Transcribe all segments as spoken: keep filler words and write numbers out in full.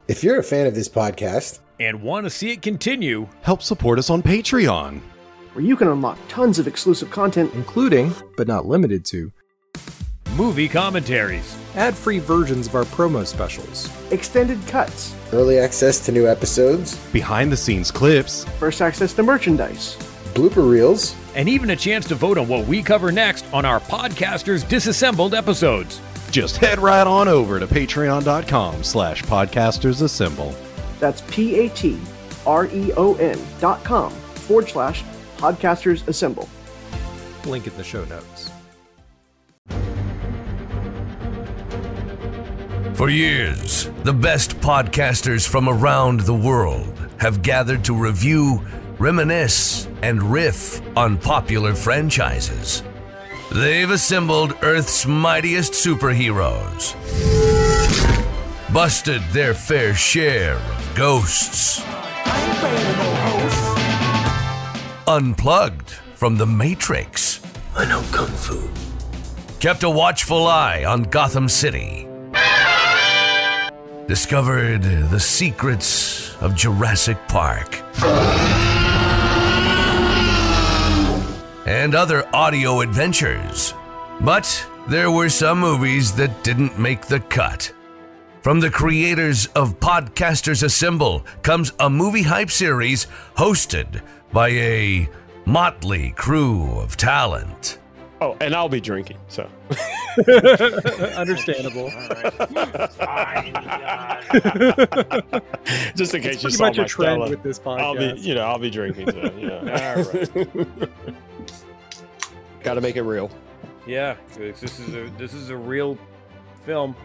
If you're a fan of this podcast and want to see it continue, help support us on Patreon, where you can unlock tons of exclusive content, including, but not limited to, movie commentaries, ad-free versions of our promo specials, extended cuts, early access to new episodes, behind-the-scenes clips, first access to merchandise, blooper reels, and even a chance to vote on what we cover next on our Podcasters Disassembled episodes. Just head right on over to patreon.com slash podcastersassemble. That's P-A-T-R-E-O-N dot com forward slash podcasters assemble. Link in the show notes. For years, the best podcasters from around the world have gathered to review, reminisce, and riff on popular franchises. They've assembled Earth's mightiest superheroes, busted their fair share of ghosts, unplugged from the Matrix. I know Kung Fu. Kept a watchful eye on Gotham City. Discovered the secrets of Jurassic Park. And other audio adventures. But there were some movies that didn't make the cut. From the creators of Podcasters Assemble comes a movie hype series hosted by a motley crew of talent. Oh, and I'll be drinking, so. Understandable. Just in case It's you pretty saw much my a trend Stella. with this podcast. I'll be, you know, I'll be drinking. So, you know. All right. Got to make it real. Yeah, this is a this is a real film.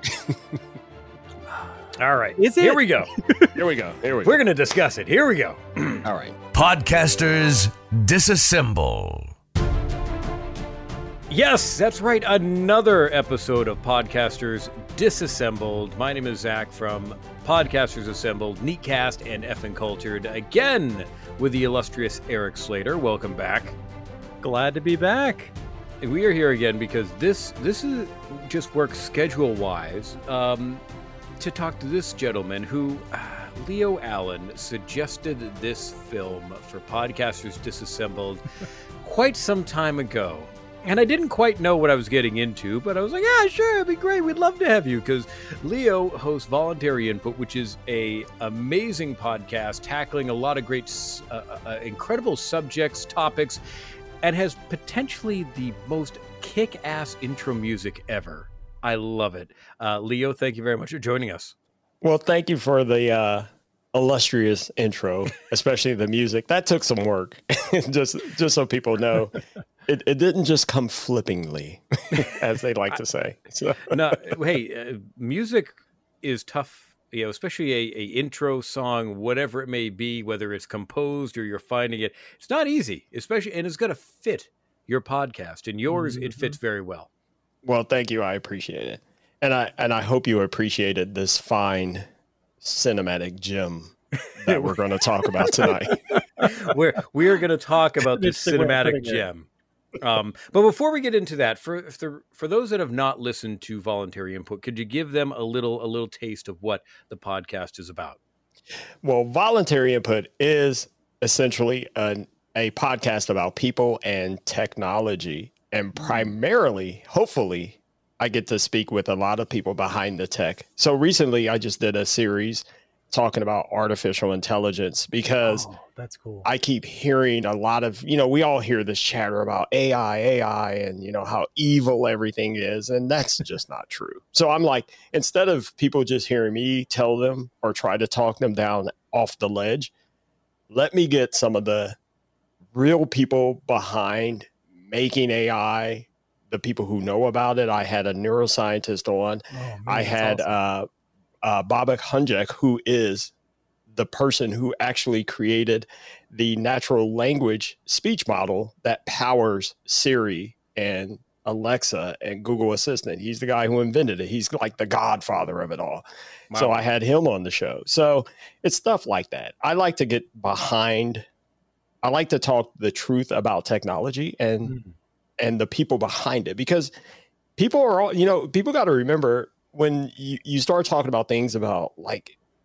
All right, Is it? Here we go. Here we go. Here we go. We're going to discuss it. Here we go. All right. Podcasters Disassemble. Yes, that's right. Another episode of Podcasters Disassembled. My name is Zach from Podcasters Assembled, Neatcast, and Effin' Cultured. Again, with the illustrious Eric Slater. Welcome back. Glad to be back. We are here again because this this is just works schedule-wise um, to talk to this gentleman who, uh, Leo Allen, suggested this film for Podcasters Disassembled quite some time ago. And I didn't quite know what I was getting into, but I was like, yeah, sure, it'd be great. We'd love to have you, because Leo hosts Voluntary Input, which is a amazing podcast tackling a lot of great, uh, uh, incredible subjects, topics, and has potentially the most kick-ass intro music ever. I love it. Uh, Leo, thank you very much for joining us. Well, thank you for the uh, illustrious intro, especially the music. That took some work, just just so people know. It, it didn't just come flippingly, as they like to say. So. No, hey, uh, music is tough, you know, especially a, a intro song, whatever it may be, whether it's composed or you're finding it. It's not easy, especially, and it's going to fit your podcast. And yours, mm-hmm. It fits very well. Well, thank you. I appreciate it. And I and I hope you appreciated this fine cinematic gem that we're going to talk about tonight. we're we're going to talk about this cinematic gem. Um, but before we get into that, for for for those that have not listened to Voluntary Input, could you give them a little a little taste of what the podcast is about? Well, Voluntary Input is essentially a, a podcast about people and technology, and primarily, hopefully, I get to speak with a lot of people behind the tech. So recently, I just did a series talking about artificial intelligence because oh, that's cool. I keep hearing a lot of, you know, we all hear this chatter about A I, A I, and, you know, how evil everything is. And that's just not true. So I'm like, instead of people just hearing me tell them or try to talk them down off the ledge, let me get some of the real people behind making A I, the people who know about it. I had a neuroscientist on. Oh, man, I had, awesome. uh, Uh, Babak Hunjek, who is the person who actually created the natural language speech model that powers Siri and Alexa and Google Assistant. He's the guy who invented it. He's like the godfather of it all. Wow. So I had him on the show. So it's stuff like that. I like to get behind. I like to talk the truth about technology and mm. and the people behind it, because people are all, you know, people got to remember, when you, you start talking about things about like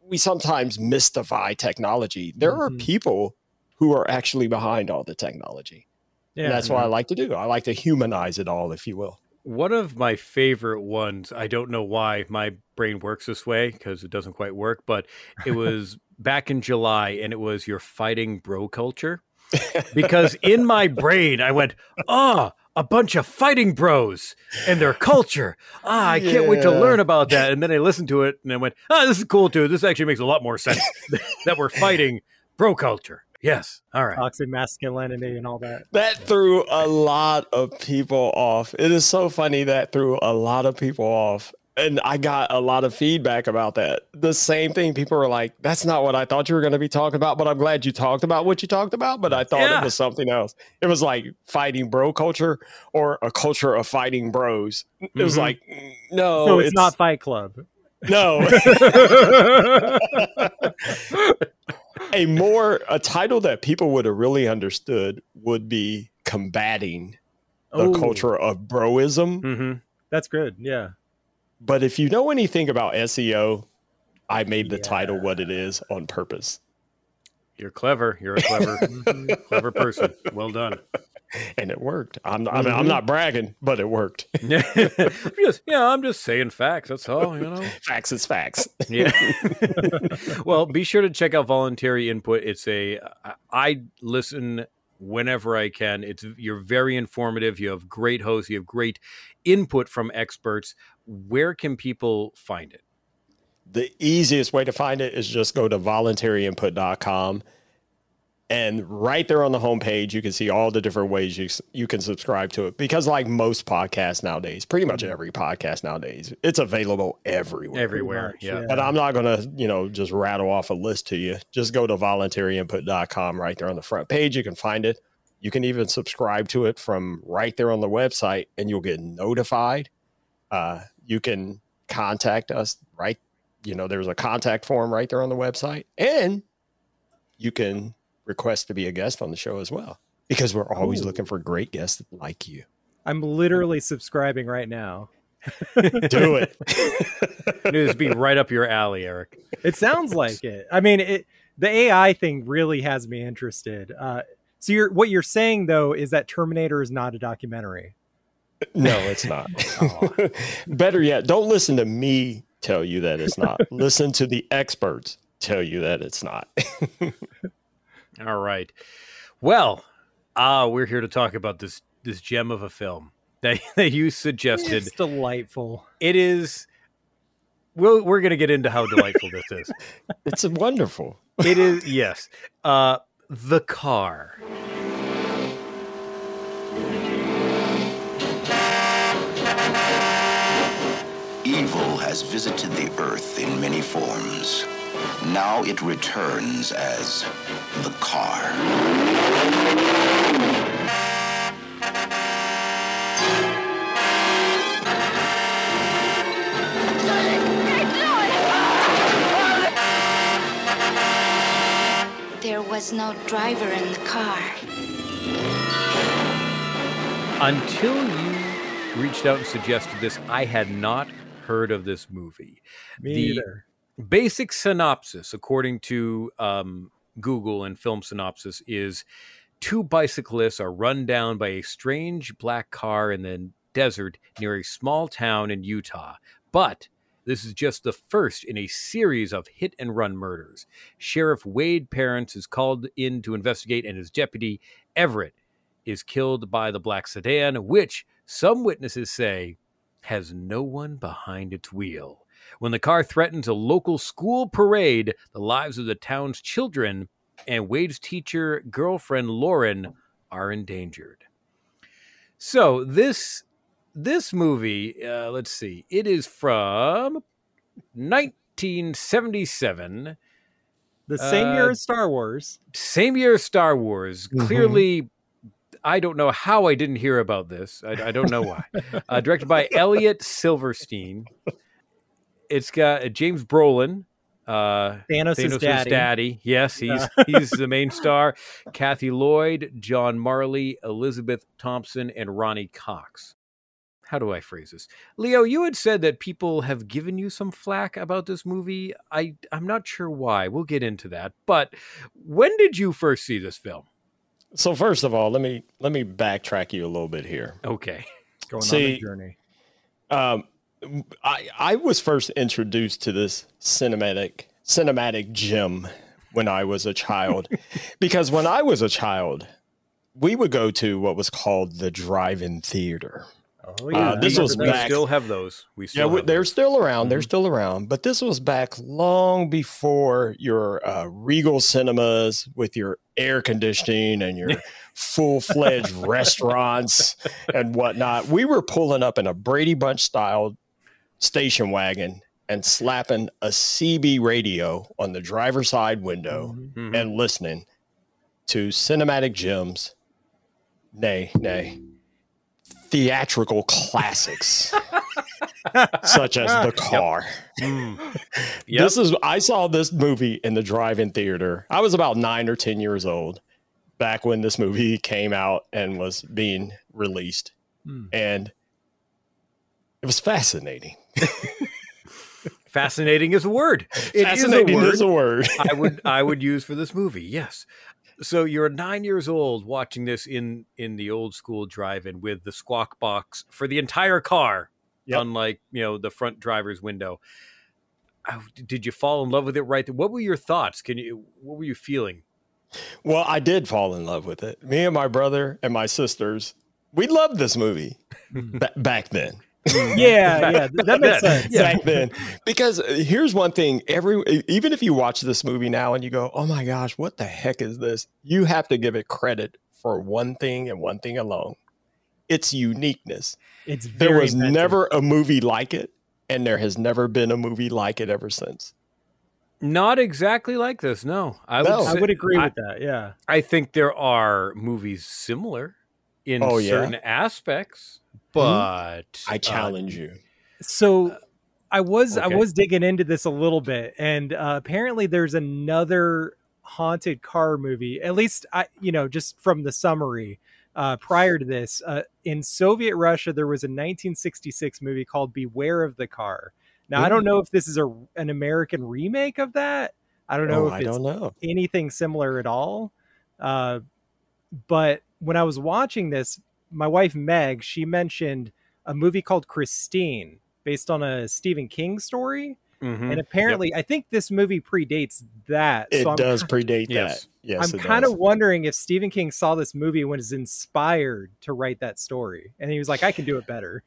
we sometimes mystify technology. There mm-hmm. are people who are actually behind all the technology. Yeah, and that's yeah. what I like to do. I like to humanize it all, if you will. One of my favorite ones, I don't know why my brain works this way because it doesn't quite work, but it was back in July and it was You're Fighting Bro Culture. Because in my brain, I went, oh, a bunch of fighting bros and their culture. Ah, I yeah. can't wait to learn about that. And then I listened to it and I went, oh, this is cool too. This actually makes a lot more sense that we're fighting bro culture. Yes. All right. Toxic masculinity and all that. That threw a lot of people off. It is so funny that threw a lot of people off. And I got a lot of feedback about that. The same thing. People were like, that's not what I thought you were going to be talking about, but I'm glad you talked about what you talked about. But I thought yeah. it was something else. It was like fighting bro culture or a culture of fighting bros. It mm-hmm. was like, no, no, it's, it's not Fight Club. No. A more, a title that people would have really understood would be combating the oh. culture of broism. Mm-hmm. That's good. Yeah. But if you know anything about S E O, I made the yeah. title what it is on purpose. You're clever. You're a clever, clever person. Well done. And it worked. I'm not, mm-hmm. I mean, I'm not bragging, but it worked. just, yeah, I'm just saying facts. That's all, you know. Facts is facts. Yeah. Well, be sure to check out Voluntary Input. It's a, I listen whenever I can. It's you're very informative. You have great hosts. You have great input from experts. Where can people find it? The easiest way to find it is just go to voluntary input dot com. And right there on the homepage, you can see all the different ways you you can subscribe to it. Because like most podcasts nowadays, pretty much every podcast nowadays, it's available everywhere. Everywhere, yeah. But I'm not going to, you know, just rattle off a list to you. Just go to voluntary input dot com right there on the front page. You can find it. You can even subscribe to it from right there on the website, and you'll get notified. Uh, you can contact us, right? You know, there's a contact form right there on the website. And you can request to be a guest on the show as well, because we're always Ooh. looking for great guests like you. I'm literally subscribing right now. Do it. It would be right up your alley, Eric. It sounds like it. I mean, it, the A I thing really has me interested. Uh, so you're, what you're saying, though, is that Terminator is not a documentary. No, it's not. Oh. Better yet, don't listen to me tell you that it's not. Listen to the experts tell you that it's not. All right. Well, uh, we're here to talk about this this gem of a film that, that you suggested. It's delightful. It is. We'll, we're going to get into how delightful this is. It's wonderful. It is, yes. Uh, The Car. Evil has visited the earth in many forms. Now it returns as the car. There was no driver in the car. Until you reached out and suggested this, I had not heard of this movie. Me the either. Basic synopsis, according to um, Google and Film Synopsis, is two bicyclists are run down by a strange black car in the desert near a small town in Utah. But this is just the first in a series of hit-and-run murders. Sheriff Wade Parents is called in to investigate, and his deputy, Everett, is killed by the black sedan, which some witnesses say has no one behind its wheel. When the car threatens a local school parade, the lives of the town's children and Wade's teacher girlfriend, Lauren, are endangered. So this this movie, uh, let's see, it is from nineteen seventy-seven. The same uh, year as Star Wars. Same year as Star Wars. Mm-hmm. Clearly, I don't know how I didn't hear about this. I, I don't know why. Uh, directed by Elliot Silverstein. It's got uh, James Brolin. Uh, Thanos' Thanos' daddy. daddy. Yes, he's he's the main star. Kathy Lloyd, John Marley, Elizabeth Thompson, and Ronnie Cox. how do I phrase this? Leo, you had said that people have given you some flack about this movie. I, I'm not sure why. We'll get into that. But when did you first see this film? So first of all, let me let me backtrack you a little bit here. Okay. Going See, on the journey. Um, I I was first introduced to this cinematic cinematic gem when I was a child, because when I was a child, we would go to what was called the drive-in theater. Oh yeah, Uh, this was we back. still have those. We Yeah, still we- have they're those. still around. They're still around. But this was back long before your uh, Regal cinemas with your air conditioning and your full-fledged restaurants and whatnot. We were pulling up in a Brady Bunch style station wagon and slapping a C B radio on the driver's side window Mhm. and listening to cinematic gems, nay, nay, theatrical classics such as The Car. Mm. Yep. This is I saw this movie in the drive-in theater. I was about nine or ten years old back when this movie came out and was being released, Hmm. and it was fascinating. Fascinating is a word. It fascinating is a word. is a word. I would I would use for this movie. Yes. So you're nine years old watching this in in the old school drive-in with the squawk box for the entire car, Yep. unlike you know the front driver's window. Oh, did you fall in love with it right there? What were your thoughts? Can you? What were you feeling? Well, I did fall in love with it. Me and my brother and my sisters, we loved this movie ba- back then. Yeah, yeah, th- that makes sense. Back then, because uh, here's one thing: every even if you watch this movie now and you go, "Oh my gosh, what the heck is this?" You have to give it credit for one thing and one thing alone: its uniqueness. It's There very was inventive. never a movie like it, and there has never been a movie like it ever since. Not exactly like this. No, I No. would. I say- would agree I, with that. Yeah. I think there are movies similar in Oh, yeah? certain aspects, but I uh, challenge you. So I was I Okay. was digging into this a little bit, and uh, apparently there's another haunted car movie. At least I, you know, just from the summary. Uh, prior to this, uh, in Soviet Russia, there was a nineteen sixty-six movie called "Beware of the Car." Now, I don't know if this is a an American remake of that. I don't know Oh, if I it's don't know. anything similar at all. Uh, but when I was watching this, my wife Meg, she mentioned a movie called Christine, based on a Stephen King story. mhm. And apparently, I think this movie predates that. It so I'm does ki- predate Yes. that. Yes, I'm it kind does. of wondering if Stephen King saw this movie and was inspired to write that story, and he was like, "I can do it better."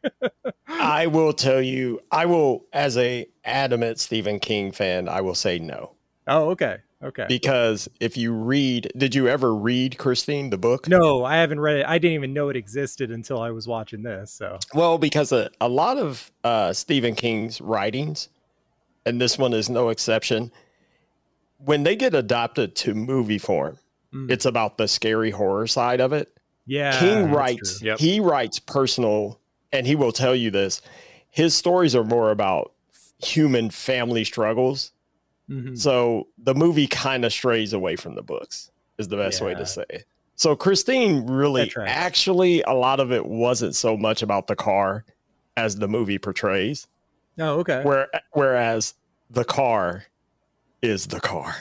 I will tell you, I will, as a adamant Stephen King fan, I will say no. Oh, okay, okay. Because if you read, did you ever read Christine, the book? No, I haven't read it. I didn't even know it existed until I was watching this. So, Well, because a, a lot of uh, Stephen King's writings, and this one is no exception, when they get adopted to movie form, Mm. it's about the scary horror side of it. yeah, King that's writes, true. Yep. he writes personal, and he will tell you this. His stories are more about human family struggles. Mhm. So the movie kind of strays away from the books, is the best way Yeah. to say it. So Christine really, That tracks. actually, a lot of it wasn't so much about the car as the movie portrays. Oh, okay. Where, whereas the car is the car.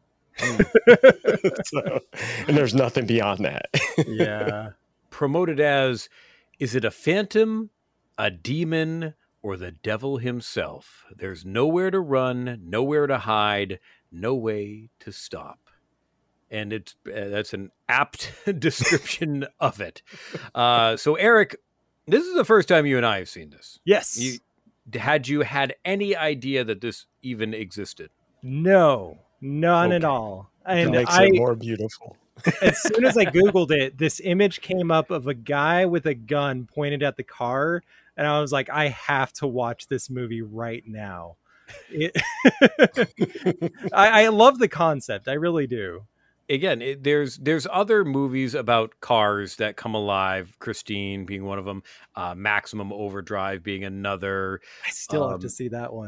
So, and there's nothing beyond that. Yeah. Promoted as, is it a phantom, a demon, or the devil himself? There's nowhere to run, nowhere to hide, no way to stop. And it's uh, that's an apt description of it. Uh, so, Eric, this is the first time you and I have seen this. Yes. You, had you had any idea that this even existed? No, none at Okay. all. It And makes I, it more beautiful. as soon as I Googled it, this image came up of a guy with a gun pointed at the car. And I was like, I have to watch this movie right now. It, I, I love the concept. I really do. Again, it, there's there's other movies about cars that come alive. Christine being one of them, uh, Maximum Overdrive being another. I still have Um, to see that one.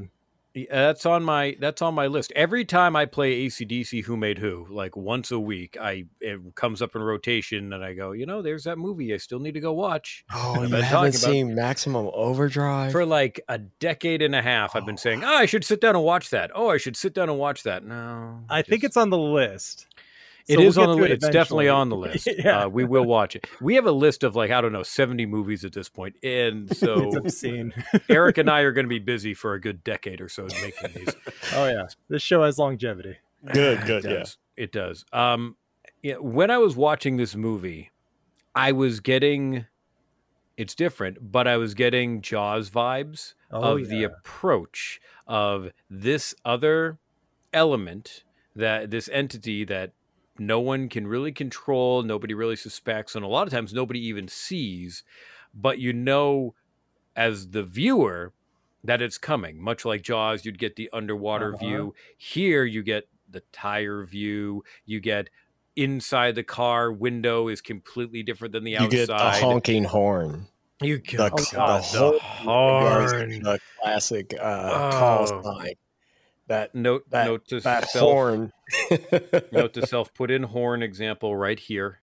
Yeah, that's on my that's on my list. Every time I play A C D C Who Made Who, like once a week, I it comes up in rotation, and I go, you know, there's that movie I still need to go watch. Oh, I've you been haven't talking about- seen Maximum Overdrive? For like a decade and a half, I've been saying, oh, I should sit down and watch that. Oh, I should sit down and watch that. No, I think it's on the list. It So is we'll on get the to it list. It's definitely eventually. on the list. Yeah. Uh, we will watch it. We have a list of like, I don't know, seventy movies at this point. And so It's obscene. Eric and I are going to be busy for a good decade or so making these. Oh yeah, this show has longevity. Good, good, it yeah. does. It does. Um, yeah, when I was watching this movie, I was getting, it's different, but I was getting Jaws vibes Oh, of the yeah. approach of this other element, that this entity that no one can really control, nobody really suspects, and a lot of times nobody even sees, but you know as the viewer that it's coming. Much like Jaws, you'd get the underwater Uh-huh. view. Here you get the tire view, you get inside the car window is completely different than the You outside. get a honking horn. You The, get the, God, whole- horn. the classic uh, call Oh. sign. That Note, that, note to that self. horn. Note to self. Put in horn example right here,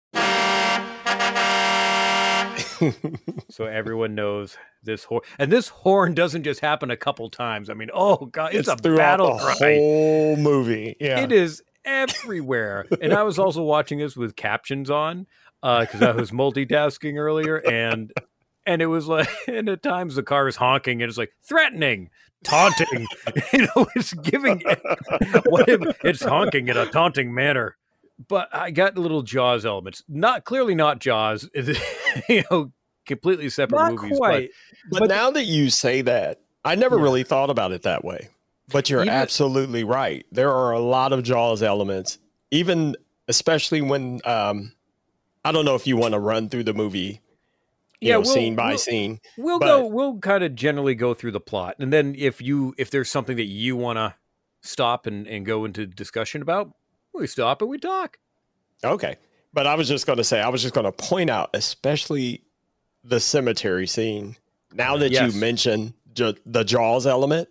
so everyone knows this horn. And this horn doesn't just happen a couple times. I mean, oh god, it's, a throughout battle the cry. whole movie. Yeah, It is everywhere. And I was also watching this with captions on because I was multitasking earlier, and and it was like, and at times the car is honking, and it's like threatening, taunting. You know, it's giving. What if it's honking in a taunting manner? But I got little Jaws elements. Not clearly not Jaws. You know, completely separate Not movies. quite. But, But- now that you say that, I never Yeah. really thought about it that way. But you're Even- absolutely right. There are a lot of Jaws elements, even especially when um, I don't know if you want to run through the movie, you Yeah, know, we'll- scene by we'll- scene. We'll But- go. We'll kind of generally go through the plot, and then if you if there's something that you want to stop and, and go into discussion about, we stop and we talk. Okay. But I was just going to say, I was just going to point out, especially the cemetery scene. Now that Yes. you mention J- the Jaws element,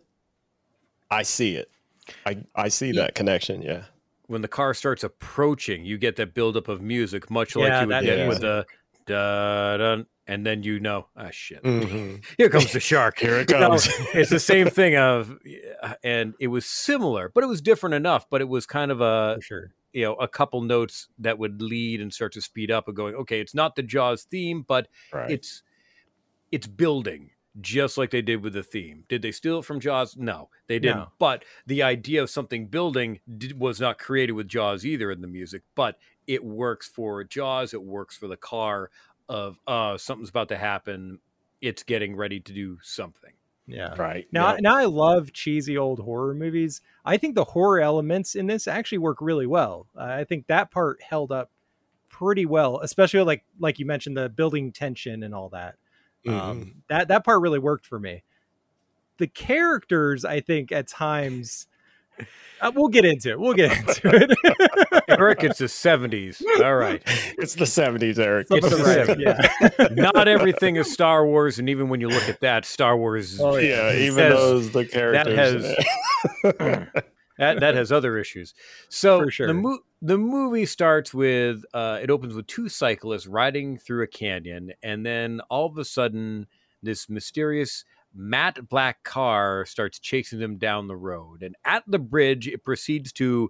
I see it. I, I see Yeah. that connection. Yeah. When the car starts approaching, you get that buildup of music, much like Yeah, you would that get with music. the da dun, and then you know, ah, shit, Mhm. here comes the shark. Here it You know, comes. it's the same thing of, and it was similar, but it was different enough. But it was kind of a For sure. you know, a couple notes that would lead and start to speed up and going, okay, it's not the Jaws theme, but Right. it's it's building just like they did with the theme. Did they steal it from Jaws? No, they didn't. No. But the idea of something building did, was not created with Jaws either in the music, but it works for Jaws. It works for the car of, uh, something's about to happen. It's getting ready to do something. Yeah. Right. Now, yeah. now I love cheesy old horror movies. I think the horror elements in this actually work really well. Uh, I think that part held up pretty well, especially like like you mentioned, the building tension and all that. Mhm. Um, that that part really worked for me. The characters, I think, at times, uh, we'll get into it. We'll get into it. Eric, it's the seventies. All right. It's the seventies, Eric. It's Something the right, yeah. Not everything is Star Wars, and even when you look at that, Star Wars Oh, yeah, even says those the characters. has- that that has other issues. So For sure. the mo- the movie starts with uh, it opens with two cyclists riding through a canyon, and then all of a sudden, this mysterious matte black car starts chasing them down the road, and at the bridge, it proceeds to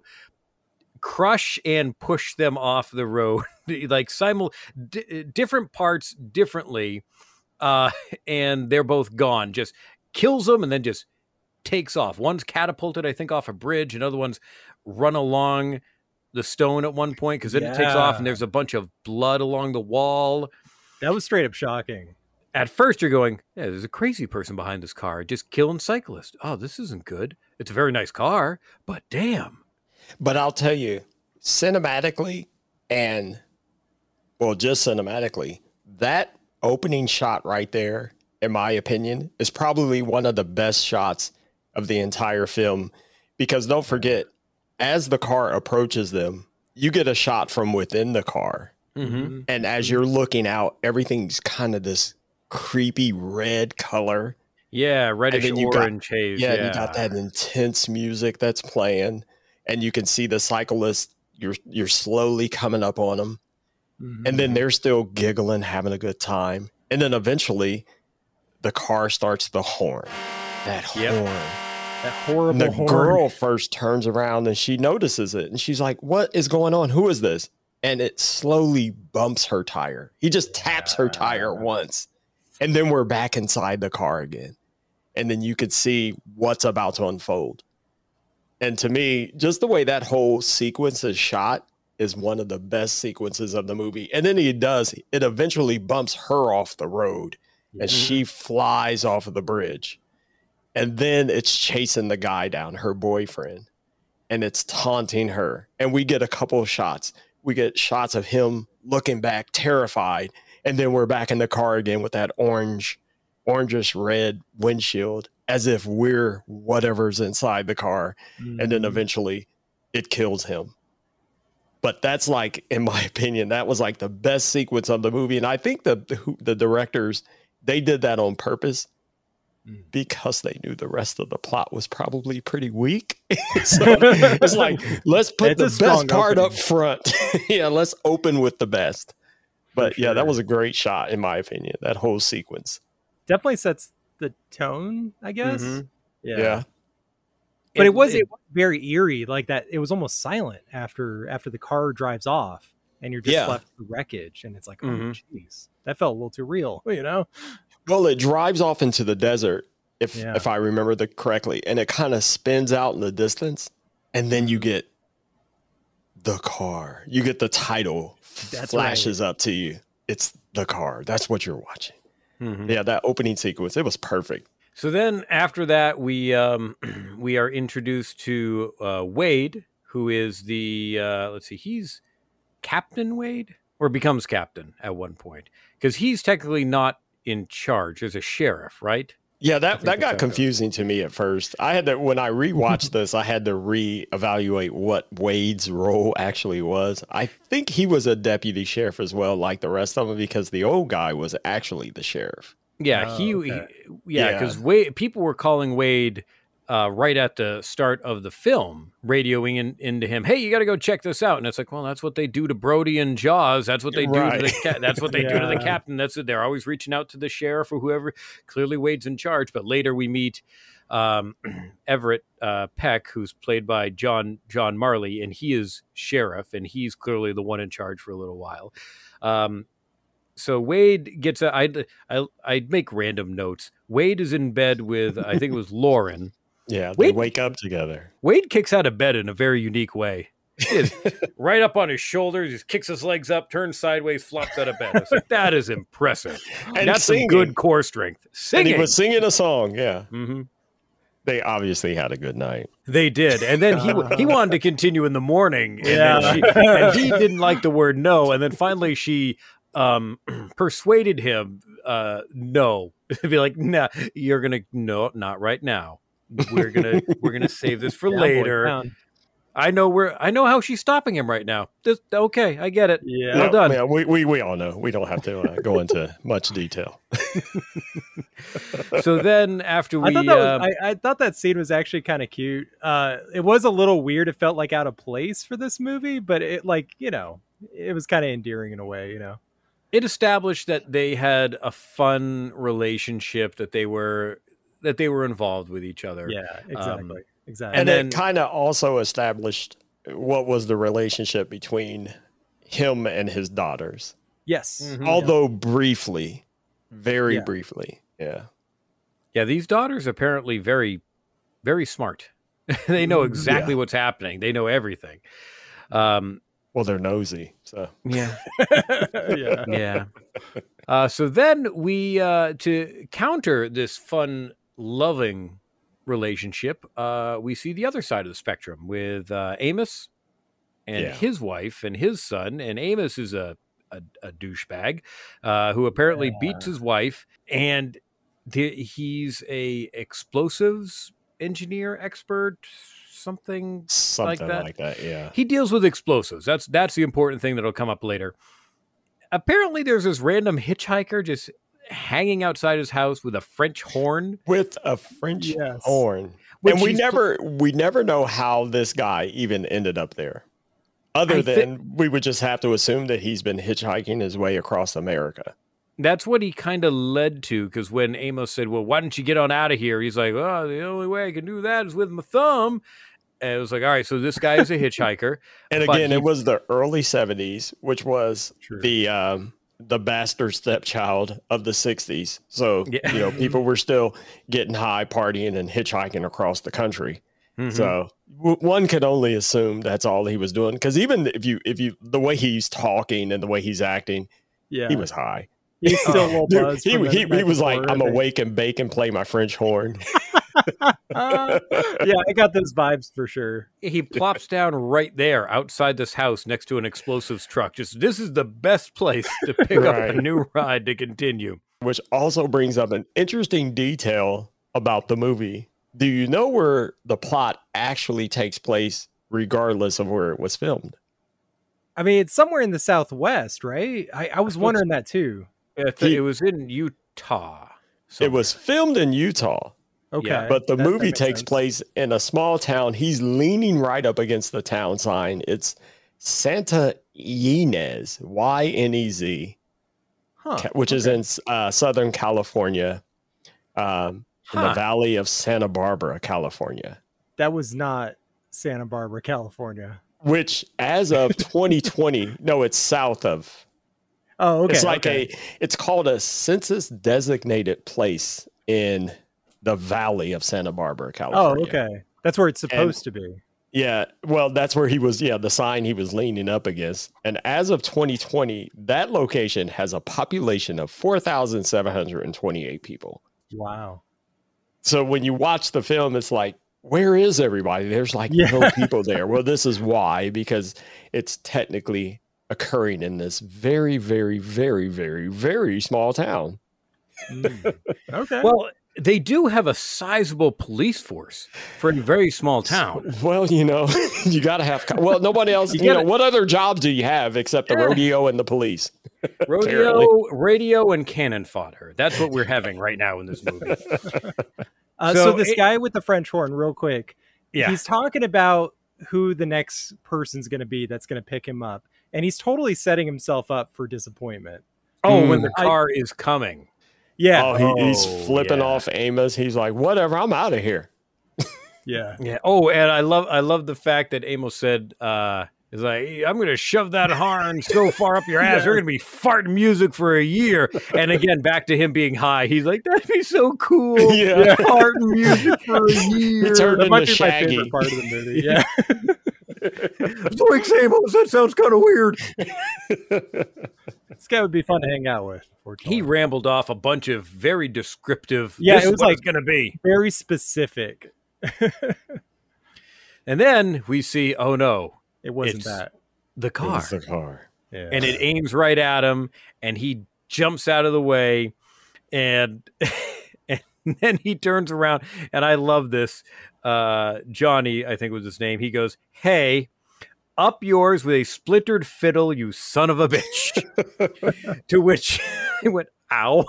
crush and push them off the road, like simul d- different parts differently, uh, and they're both gone. Just kills them and then just takes off. One's catapulted, I think, off a bridge. Another one's run along the stone at one point because then it takes off Yeah. and there's a bunch of blood along the wall. That was straight up shocking. At first, you're going, yeah, there's a crazy person behind this car just killing cyclists. Oh, this isn't good. It's a very nice car, but damn. But I'll tell you, cinematically and, well, just cinematically, that opening shot right there, in my opinion, is probably one of the best shots of the entire film. Because don't forget, as the car approaches them, you get a shot from within the car. Mm-hmm. And as you're looking out, everything's kind of this creepy red color. Yeah, reddish And then you got- orange haze. Yeah, Yeah, and you got that intense music that's playing, and you can see the cyclist. You're you're slowly coming up on them, Mhm. and then they're still giggling, having a good time, and then eventually, the car starts the horn. That Yep. horn. that horrible And the horn. girl first turns around and she notices it, and she's like, "What is going on? Who is this?" And it slowly bumps her tire. He just taps her tire once, and then we're back inside the car again. And then you could see what's about to unfold. And to me, just the way that whole sequence is shot is one of the best sequences of the movie. And then he does, it eventually bumps her off the road and she flies off of the bridge. And then it's chasing the guy down, her boyfriend, and it's taunting her. And we get a couple of shots. We get shots of him looking back, terrified. And then we're back in the car again with that orange, orangish red windshield, as if we're whatever's inside the car. And then eventually it kills him. But that's like, in my opinion, that was like the best sequence of the movie. And I think the the, the directors, they did that on purpose because they knew the rest of the plot was probably pretty weak. So it's like, let's put It's a the strong best part opening. up front. Yeah, let's open with the best. But yeah, that sure. was a great shot, in my opinion, that whole sequence. Definitely sets the tone, I guess. Mhm. Yeah. But it, It- was it- it was very eerie, like that. It was almost silent after after the car drives off, and you're just Yeah. left with the wreckage, and it's like, oh, Mhm. jeez, that felt a little too real, you know? Well, it drives off into the desert, if Yeah. if I remember the correctly, and it kind of spins out in the distance, and then you get the car. You get the title That's flashes up to you. It's the car. That's what you're watching. Mhm. Yeah, that opening sequence, it was perfect. So then after that, we um, we are introduced to uh, Wade, who is the, uh, let's see, he's Captain Wade, or becomes captain at one point, because he's technically not in charge. There's a sheriff, right? Yeah, I that, think that that's got how it goes. confusing to me at first. I had to, when I rewatched this, I had to reevaluate what Wade's role actually was. I think he was a deputy sheriff as well, like the rest of them, because the old guy was actually the sheriff. Yeah, Oh, he, okay. he yeah, Yeah. because Wade, people were calling Wade uh, right at the start of the film, radioing in, into him, "Hey, you got to go check this out." And it's like, well, that's what they do to Brody and Jaws. That's what they do to Right. the ca- that's what they do to the Yeah. captain. That's what they're always reaching out to the sheriff or whoever. Clearly, Wade's in charge. But later we meet um, Everett uh, Peck, who's played by John John Marley, and he is sheriff, and he's clearly the one in charge for a little while. Um, so Wade gets a, I'd, I, I'd make random notes. Wade is in bed with, I think it was Lauren. Yeah, they Wade- wake up together. Wade kicks out of bed in a very unique way. He is right up on his shoulders, just kicks his legs up, turns sideways, flops out of bed. It's like, that is impressive. And That's some singing. good core strength. And Singing. he was singing a song. Yeah, hmm they obviously had a good night. They did, and then he he wanted to continue in the morning, and, Yeah. then she, and he didn't like the word no, and then finally she um, persuaded him uh, no, be like, "Nah, you're gonna no, not right now. We're gonna we're gonna save this for Down, boy, later." down. I know where I know how she's stopping him right now. This, okay, I get it. Yeah. Well done. Yeah, we, we, we all know. We don't have to uh, go into much detail. So then after we I thought that uh, was, I, I thought that scene was actually kind of cute. Uh, it was a little weird. It felt like out of place for this movie, but it like you know, it was kind of endearing in a way. You know, it established that they had a fun relationship, that they were that they were involved with each other. yeah, exactly, exactly. And, And it then- kind of also established what was the relationship between him and his daughters. yes, Mhm. Although briefly, very Yeah. briefly. Yeah. Yeah, these daughters apparently very, very smart. They know exactly what's happening. They know everything. Um, Well, they're nosy. So yeah, yeah. yeah. Uh, so then we, uh, to counter this fun, loving relationship, uh, we see the other side of the spectrum with uh, Amos and Yeah. his wife and his son. And Amos is a a, a douchebag uh, who apparently beats his wife, and the, he's a explosives engineer expert, something something that. like that. Yeah. He deals with explosives. That's that's the important thing that'll come up later. Apparently, there's this random hitchhiker just hanging outside his house with a French horn. With a French Yes. horn. Which and we he's- never we never know how this guy even ended up there. Other I than thi- we would just have to assume that he's been hitchhiking his way across America. That's what he kind of led to, because when Amos said, well, why don't you get on out of here? He's like, oh, the only way I can do that is with my thumb. And it was like, all right, so this guy is a hitchhiker. And but again, he- it was the early seventies, which was True. the um, the bastard stepchild of the sixties. So, Yeah. you know, people were still getting high, partying, and hitchhiking across the country. Mhm. So w- one could only assume that's all he was doing. Because even if you, if you, the way he's talking and the way he's acting, Yeah. he was high. He's still a little Dude, buzzed. he from the he, he night was like, before, I'm I think. awake and bake and play my French horn. Uh, yeah, I got those vibes for sure. He plops down right there outside this house next to an explosives truck. Just, this is the best place to pick Right. up a new ride to continue. Which also brings up an interesting detail about the movie. Do you know where the plot actually takes place, regardless of where it was filmed? I mean, it's somewhere in the Southwest, right? I, I was wondering that too. I think He- it was in Utah. It was filmed in Utah, Okay. Yeah, but the that- that movie makes takes sense. place in a small town. He's leaning right up against the town sign. It's Santa Ynez, Y N E Z, Huh, ca- which is okay. in uh, Southern California, um, in the Huh. Valley of Santa Barbara, California. That was not Santa Barbara, California. Which, as of twenty twenty, no, it's south of. Oh, okay. It's like okay. a, it's called a census designated place in the Valley of Santa Barbara, Oh, California. okay. That's where it's supposed to be. Yeah, well, that's where he was. Yeah, the sign he was leaning up against. And as of twenty twenty, that location has a population of four thousand seven hundred twenty-eight people. Wow. So when you watch the film, it's like, where is everybody? There's like Yeah. no people there. Well, this is why, because it's technically occurring in this very, very, very, very, very small town. Mm. Okay. Well, they do have a sizable police force for a very small town. Well, you know, you got to have, co- well, nobody else, You you, know, gotta- what other jobs do you have except the Yeah. rodeo and the police? Rodeo, radio, and cannon fodder. That's what we're having right now in this movie. Uh, So so, this it- guy with the French horn, real quick, Yeah. he's talking about who the next person's going to be that's going to pick him up, and he's totally setting himself up for disappointment. Oh, when Mm. the car is coming. Yeah, Oh, he, he's Oh, flipping yeah. off Amos. He's like, whatever, I'm out of here. yeah. Yeah. Oh, and I love I love the fact that Amos said, uh, is like, I'm gonna shove that horn so far up your ass, you're gonna be farting music for a year. And again, back to him being high. He's like, that'd be so cool. Yeah. Farting music for a year. He turned That into might be my Shaggy. favorite part of the movie. Yeah. Zoinks, Amos, that sounds kind of weird. This guy would be fun to hang out with. He Fortunately. rambled off a bunch of very descriptive. Yeah, this it is was what like- it's gonna be. very specific. And then we see, oh no, It wasn't It's- that. the car. It's the car. Yeah. And it aims right at him, and he jumps out of the way, and and then he turns around, and I love this. Uh, Johnny, I think was his name. He goes, "Hey, up yours with a splintered fiddle, you son of a bitch." To which I went, "Ow."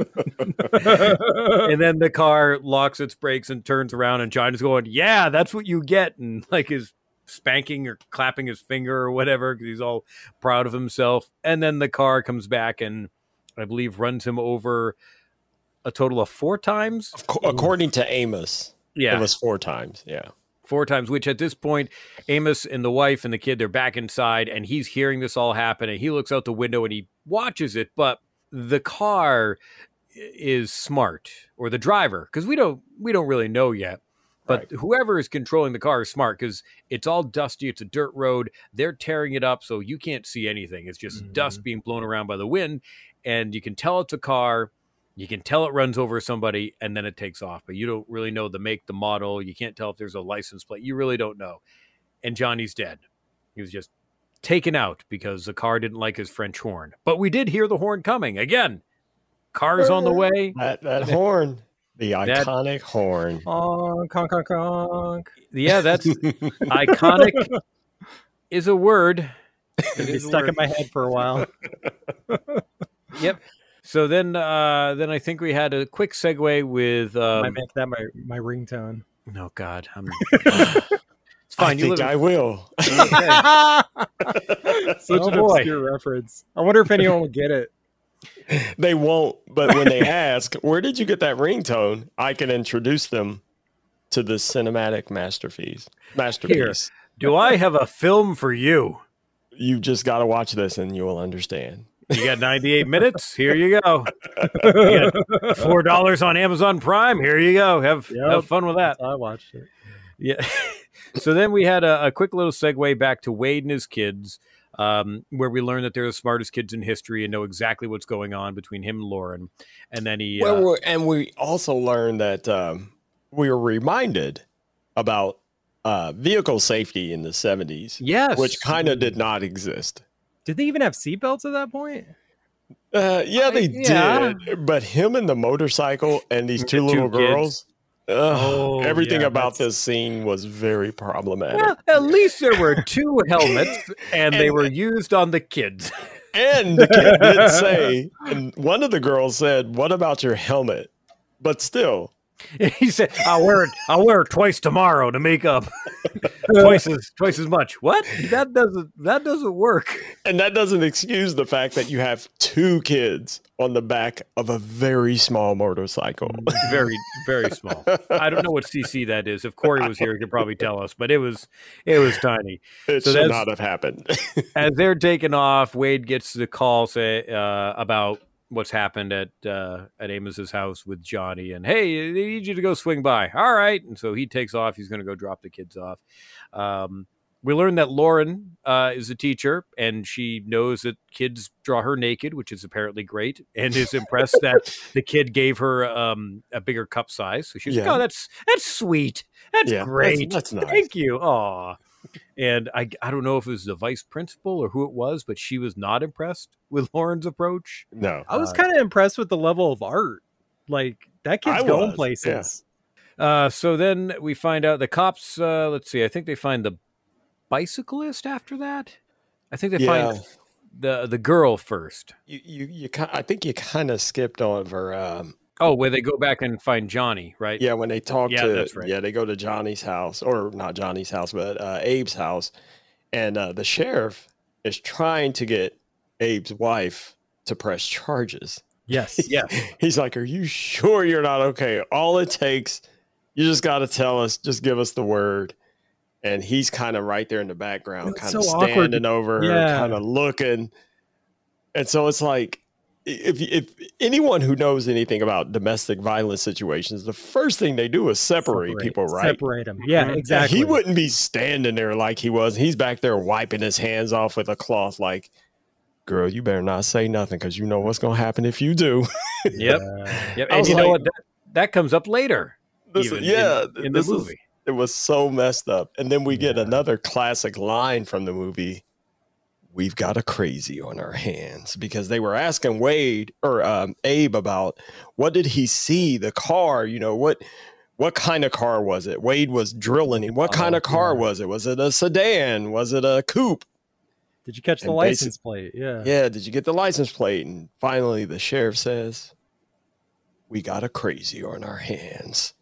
And then the car locks its brakes and turns around, and Johnny's going, "Yeah, that's what you get," and like is spanking or clapping his finger or whatever because he's all proud of himself. And then the car comes back and I believe runs him over a total of four times. Ac- According to Amos, Yeah, it was four times. Yeah. four times. Which at this point, Amos and the wife and the kid, they're back inside, and he's hearing this all happen. And he looks out the window and he watches it, but the car is smart, or the driver, because we don't we don't really know yet. But Right. whoever is controlling the car is smart because it's all dusty. It's a dirt road. They're tearing it up, so you can't see anything. It's just Mhm. dust being blown around by the wind, and you can tell it's a car. You can tell it runs over somebody, and then it takes off. But you don't really know the make, the model. You can't tell if there's a license plate. You really don't know. And Johnny's dead. He was just taken out because the car didn't like his French horn. But we did hear the horn coming. Again, car's on the way. That, that horn, the That- iconic horn. Honk, honk, honk, honk. Yeah, that's iconic is a word. It'll be is a stuck word. in my head for a while. Yep. So then, uh, then I think we had a quick segue with. Um, I make that my my ringtone. Oh God, I'm. It's fine. I you think live I will. Such Oh, an boy. obscure reference. I wonder if anyone will get it. They won't, but when they ask, where did you get that ringtone? I can introduce them to the cinematic masterpiece. Masterpiece. Do I have a film for you? You just got to watch this and you will understand. You got ninety-eight minutes. Here you go. You got four dollars on Amazon Prime. Here you go. Have Yep. have fun with that. I watched it. Yeah. So then we had a, a quick little segue back to Wade and his kids, um, where we learned that they're the smartest kids in history and know exactly what's going on between him and Lauren. And then he, Well, uh, we're- and we also learned that um, we were reminded about uh, vehicle safety in the seventies, yes, which kind of did not exist. Did they even have seatbelts at that point? Uh, yeah, they yeah. did. But him and the motorcycle and these two The two little kids. girls, ugh, Oh, everything yeah, about that's- this scene was very problematic. Well, at least there were two helmets, and they were used on the kids. And the kid did say, and one of the girls said, "What about your helmet?" But still, He said, "I'll wear it. I'll wear it twice tomorrow to make up twice as twice as much." What? That doesn't that doesn't work. and that doesn't excuse the fact that you have two kids on the back of a very small motorcycle. Very very small. I don't know what C C that is. If Corey was here, he could probably tell us. But it was it was tiny. It So should that's- not have happened. As they're taking off, Wade gets the call say uh, about what's happened at uh, at Amos's house with Johnny, and hey, they need you to go swing by. All right, and so he takes off. He's going to go drop the kids off. Um, we learned that Lauren uh, is a teacher, and she knows that kids draw her naked, which is apparently great, and is impressed that the kid gave her um, a bigger cup size. So she's like, Yeah. "Oh, that's that's sweet. That's Yeah, great. that's- that's nice." Thank you. Aw." And I, I don't know if it was the vice principal or who it was, but she was not impressed with Lauren's approach. No, I was Uh, kind of impressed with the level of art. Like that kid's I going was, places. Uh, so then we find out the cops, uh, let's see, I think they find the bicyclist after that. I think they Yeah. find the the girl first. you, you, you. ki- I think you kind of skipped over. Um, Oh, where they go back and find Johnny, right? yeah, when they talk Yeah, to, that's right. yeah, they go to Johnny's house, or not Johnny's house, but uh, Abe's house, and uh, the sheriff is trying to get Abe's wife to press charges. Yes. Yeah. He's like, "Are you sure you're not okay? All it takes, you just got to tell us, just give us the word." And he's kind of right there in the background, It's kind of so awkward. standing over her, Yeah. kind of looking. And so it's like, if if anyone who knows anything about domestic violence situations, the first thing they do is separate, people, right? Separate them. Yeah, Mhm. exactly. He wouldn't be standing there like he was. He's back there wiping his hands off with a cloth, like, "Girl, you better not say nothing because you know what's going to happen if you do." Yep. Uh, Yep. I And was you know like- what? That, that comes up later. This- even yeah, in, in the this is- movie. It was so messed up. And then we get Yeah. another classic line from the movie. "We've got a crazy on our hands," because they were asking Wade or um, Abe about what did he see, the car, you know, what what kind of car was it? Wade was drilling him. What kind Oh, of car yeah. was it? Was it a sedan? Was it a coupe? Did you catch the And license plate? Yeah. Yeah, did you get the license plate? And finally the sheriff says, "We got a crazy on our hands."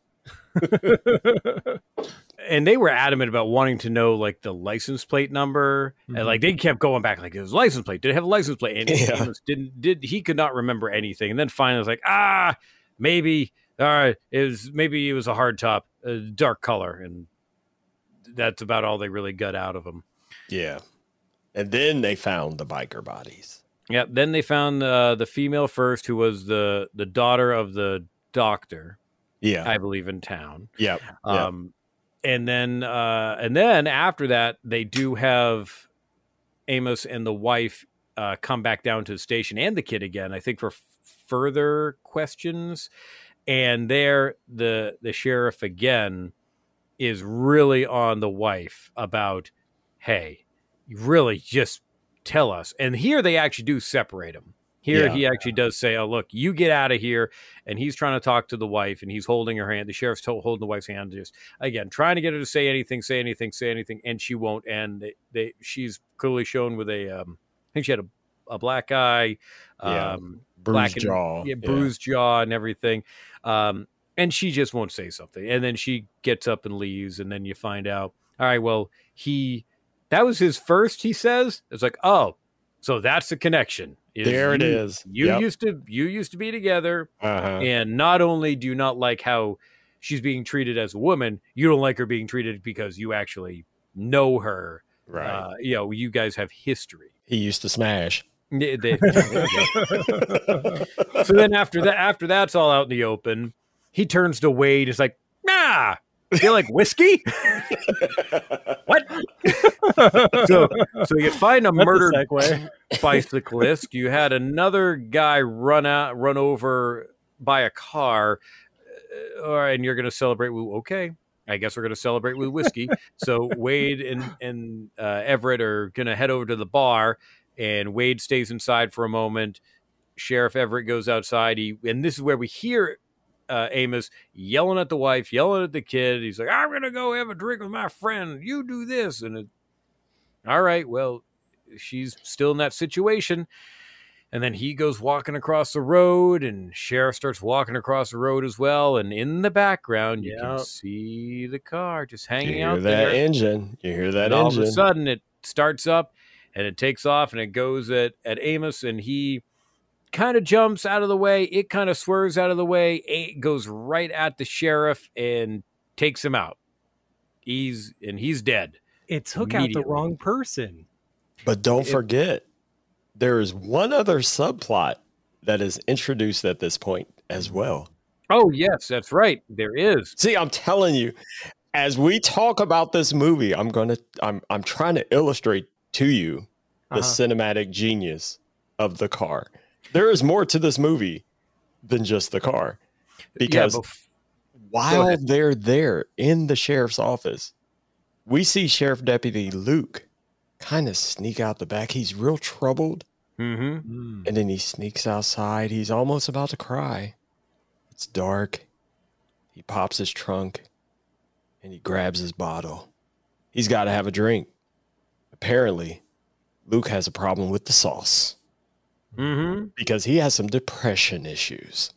And they were adamant about wanting to know like the license plate number, Mhm. and like they kept going back, like it was license plate. Did it have a license plate? And Yeah. Amos didn't. Did he could not remember anything? And then finally, it was like, ah, maybe. All right, it was maybe it was a hard top, a dark color, and that's about all they really got out of him. Yeah. And then they found the biker bodies. Yeah. Then they found uh, the female first, who was the the daughter of the doctor, Yeah. I believe, in town. Yep. yep. Um, and then, uh, and then after that, they do have Amos and the wife uh, come back down to the station and the kid again. I think for f- further questions. And there, the the sheriff again is really on the wife about, hey, you really just tell us. And here they actually do separate him. Here Yeah. he actually does say, "Oh, look, you get out of here." And he's trying to talk to the wife, and he's holding her hand. The sheriff's to- holding the wife's hand, just again trying to get her to say anything, say anything, say anything, and she won't. And they, they she's clearly shown with a, um, I think she had a, a black eye. Yeah. Um, bruised black and, jaw, yeah, bruised yeah. jaw, and everything. Um, and she just won't say something, and then she gets up and leaves, and then you find out, all right, well, he that was his first. He says it's like, oh, so that's the connection. Is there it you, is. You yep. used to you used to be together, uh-huh. and not only do you not like how she's being treated as a woman, you don't like her being treated because you actually know her. Right. Uh, you know, you guys have history. He used to smash. They, they, so then after that, after that's all out in the open, he turns to Wade. He's like, nah, you like whiskey? What? so, so you find a That's murdered a segue. bicyclist. You had another guy run out, run over by a car. Uh, all right, and you're going to celebrate with, okay, I guess we're going to celebrate with whiskey. So Wade and, and uh, Everett are going to head over to the bar, and Wade stays inside for a moment. Sheriff Everett goes outside. He, and this is where we hear uh, Amos yelling at the wife, yelling at the kid. He's like, I'm going to go have a drink with my friend. You do this. And it, all right, well, she's still in that situation. And then he goes walking across the road, and Sheriff starts walking across the road as well. And in the background, you yep. can see the car just hanging you hear out that there. engine. You hear that and engine. All of a sudden, it starts up, and it takes off, and it goes at, at Amos, and he kind of jumps out of the way. It kind of swerves out of the way. It goes right at the sheriff and takes him out. He's and he's dead. It took out the wrong person. But don't it, forget, there is one other subplot that is introduced at this point as well. Oh, yes, that's right. There is. See, I'm telling you, as we talk about this movie, I'm gonna I'm I'm trying to illustrate to you the uh-huh. cinematic genius of the car. There is more to this movie than just the car. Because yeah, bef- while they're there in the sheriff's office, we see Sheriff Deputy Luke kind of sneak out the back. He's real troubled. Mm-hmm. And then he sneaks outside. He's almost about to cry. It's dark. He pops his trunk and he grabs his bottle. He's got to have a drink. Apparently, Luke has a problem with the sauce. Mm-hmm. Because he has some depression issues.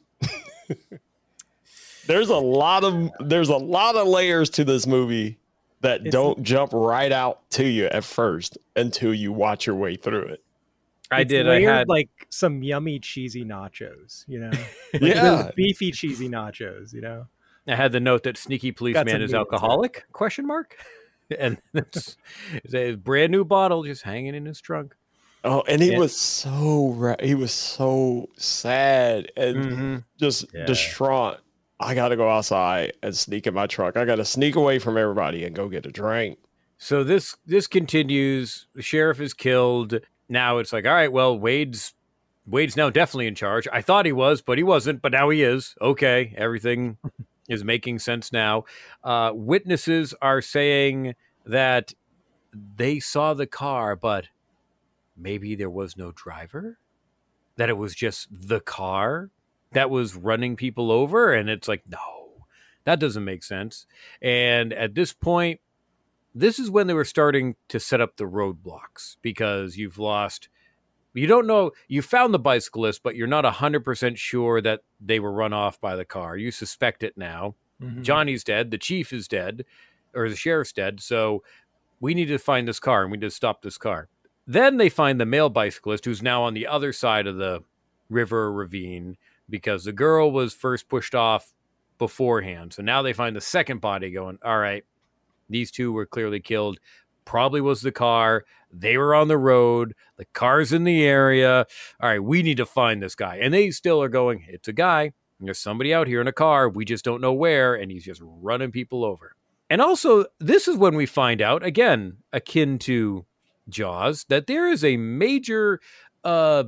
There's a lot of there's a lot of layers to this movie that it's, don't jump right out to you at first until you watch your way through it. I did. I had like some yummy cheesy nachos, you know, like yeah, beefy cheesy nachos, you know. I had the note that sneaky policeman is alcoholic? There. Question mark. And it's, it's a brand new bottle just hanging in his trunk. Oh, and he yeah. was so he was so sad and mm-hmm. just yeah. distraught. I got to go outside and sneak in my truck. I got to sneak away from everybody and go get a drink. So this this continues. The sheriff is killed. Now it's like, all right, well, Wade's Wade's now definitely in charge. I thought he was, but he wasn't. But now he is. Okay, everything is making sense now. Uh, witnesses are saying that they saw the car, but maybe there was no driver, that it was just the car that was running people over. And it's like, no, that doesn't make sense. And at this point, this is when they were starting to set up the roadblocks, because you've lost, you don't know, you found the bicyclist, but you're not one hundred percent sure that they were run off by the car. You suspect it now. Mm-hmm. Johnny's dead. The chief is dead, or the sheriff's dead. So we need to find this car, and we need to stop this car. Then they find the male bicyclist, who's now on the other side of the river ravine, because the girl was first pushed off beforehand. So now they find the second body going, all right, these two were clearly killed. Probably was the car. They were on the road. The car's in the area. All right, we need to find this guy. And they still are going, it's a guy. There's somebody out here in a car. We just don't know where. And he's just running people over. And also, this is when we find out, again, akin to Jaws, that there is a major uh,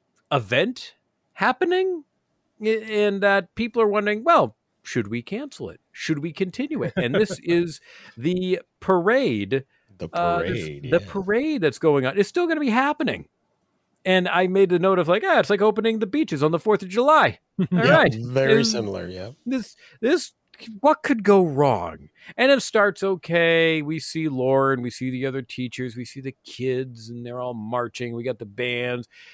event happening, and that people are wondering, well, should we cancel it? Should we continue it? And this is the parade. The uh, parade. The, yeah. the parade that's going on. It's still going to be happening. And I made the note of like, ah, it's like opening the beaches on the fourth of July. All yeah, right. Very It's, similar, yeah. This, this, what could go wrong? And it starts okay. We see Lauren, we see the other teachers, we see the kids, and they're all marching. We got the bands.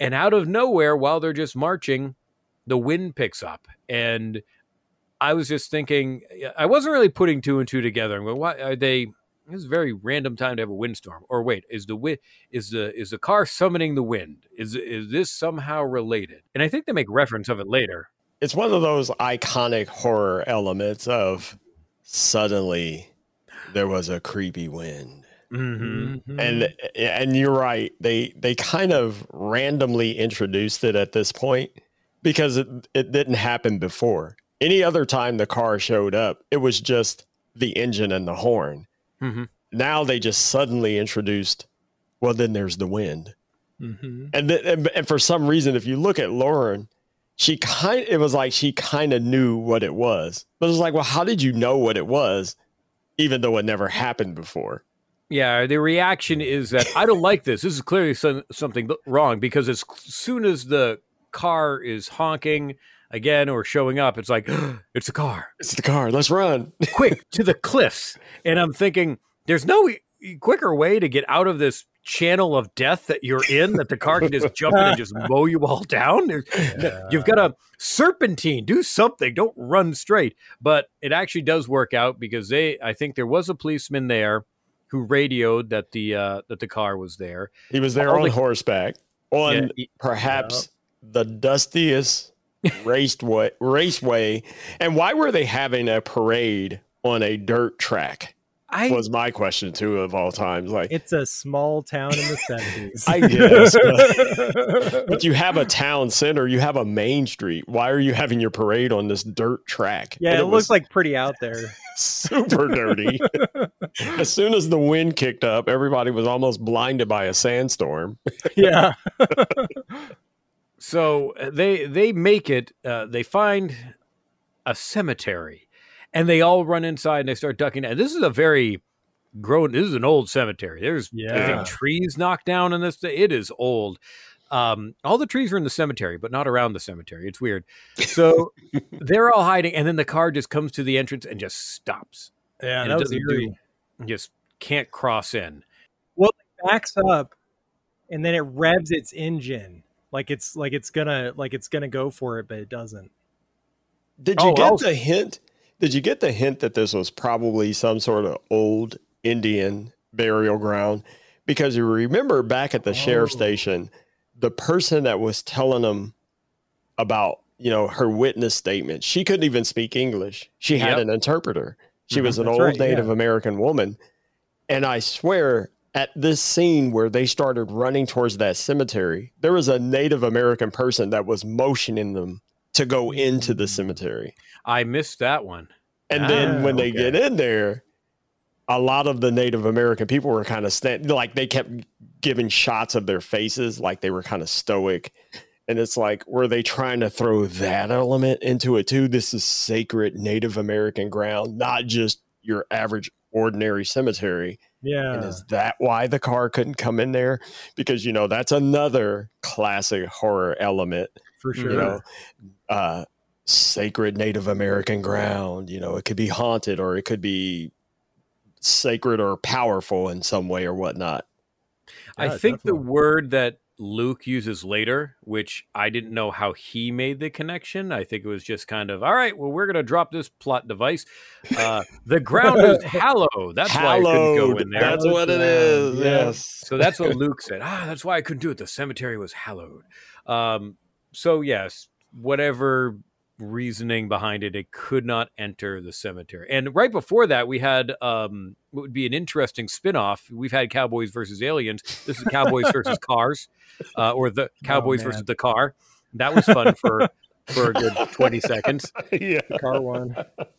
And out of nowhere, while they're just marching, the wind picks up. And I was just thinking, I wasn't really putting two and two together. I'm going, why are they? This is a very random time to have a windstorm. Or wait, is the wind is the is the car summoning the wind? Is is this somehow related? And I think they make reference of it later. It's one of those iconic horror elements of suddenly there was a creepy wind. Mm-hmm. And and you're right. They they kind of randomly introduced it at this point because it, it didn't happen before. Any other time the car showed up, it was just the engine and the horn. Mm-hmm. Now they just suddenly introduced, well, then there's the wind. Mm-hmm. And, th- and and for some reason, if you look at Lauren, she kind it was like she kind of knew what it was. But it was like, well, how did you know what it was, even though it never happened before? Yeah, the reaction is that I don't like this. This is clearly some, something wrong, because as soon as the car is honking again or showing up, it's like, it's the car. It's the car. Let's run. Quick, to the cliffs. And I'm thinking, there's no e- quicker way to get out of this channel of death that you're in, that the car can just jump in and just mow you all down. Yeah. You've got a serpentine. Do something. Don't run straight. But it actually does work out, because they, I think there was a policeman there who radioed that the uh, that the car was there. He was there all on the, horseback on yeah, perhaps yeah. the dustiest raceway, raceway. And why were they having a parade on a dirt track? I, was my question too of all times. Like, it's a small town in the seventies. I guess. But, but you have a town center, you have a main street. Why are you having your parade on this dirt track? Yeah, and it, it looks like pretty out there. Super dirty. As soon as the wind kicked up, everybody was almost blinded by a sandstorm. Yeah. So they they make it. Uh, they find a cemetery. And they all run inside and they start ducking. And this is a very grown, this is an old cemetery. There's yeah. I think trees knocked down in this. It is old. Um, all the trees are in the cemetery, but not around the cemetery. It's weird. So they're all hiding. And then the car just comes to the entrance and just stops. Yeah, and that it was doesn't eerie. do, just can't cross in. Well, it backs up and then it revs its engine. Like it's like it's gonna like it's gonna go for it, but it doesn't. Did you oh, get I'll... the hint? Did you get the hint that this was probably some sort of old Indian burial ground? Because you remember back at the oh. sheriff's station, the person that was telling them about, you know, her witness statement, she couldn't even speak English. She had yep. an interpreter. She mm-hmm. was an That's old right, Native yeah. American woman. And I swear, at this scene where they started running towards that cemetery, there was a Native American person that was motioning them to go into the cemetery. I missed that one. And ah, then when they okay. get in there, a lot of the Native American people were kind of stand, like they kept giving shots of their faces, like they were kind of stoic. And it's like, were they trying to throw that element into it too? This is sacred Native American ground, not just your average ordinary cemetery. Yeah. And is that why the car couldn't come in there? Because, you know, that's another classic horror element. For sure. You know, uh, sacred Native American ground, you know, it could be haunted or it could be sacred or powerful in some way or whatnot. I Yeah, think definitely. the word that Luke uses later, which I didn't know how he made the connection. I think it was just kind of, all right, well, we're going to drop this plot device. Uh, the ground is hallowed. That's Hallowed. why I couldn't go in there. That's what it is. Yeah. Yes. So that's what Luke said. Ah, that's why I couldn't do it. The cemetery was hallowed. Um, so yes, whatever reasoning behind it, it could not enter the cemetery. And right before that, we had um, what would be an interesting spinoff. We've had Cowboys versus Aliens. This is Cowboys versus Cars, uh, or the Cowboys oh, versus the Car. That was fun for for a good twenty seconds. Yeah, car one.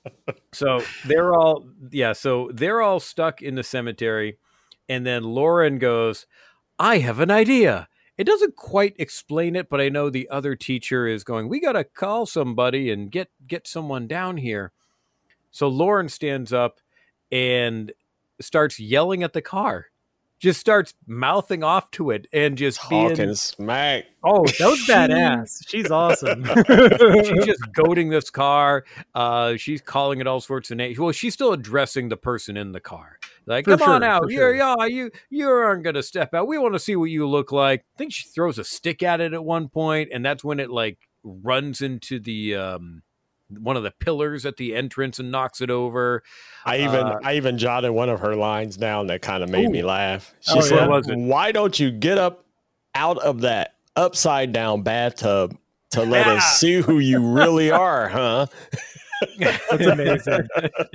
So they're all yeah. So they're all stuck in the cemetery, and then Lauren goes, "I have an idea." It doesn't quite explain it, but I know the other teacher is going, we got to call somebody and get, get someone down here. So Lauren stands up and starts yelling at the car, just starts mouthing off to it and just talking being, smack. Oh, that was badass. She's awesome. She's just goading this car. Uh, she's calling it all sorts of names. Well, she's still addressing the person in the car. Like, For come on sure, out. for You're, sure. yeah, you, you aren't going to step out. We want to see what you look like. I think she throws a stick at it at one point, and that's when it, like, runs into the um, one of the pillars at the entrance and knocks it over. I even Uh, I even jotted one of her lines down that kind of made Ooh. me laugh. She Oh, said, yeah. What was it? "Why don't you get up out of that upside down bathtub to let us see who you really are, huh?" That's amazing.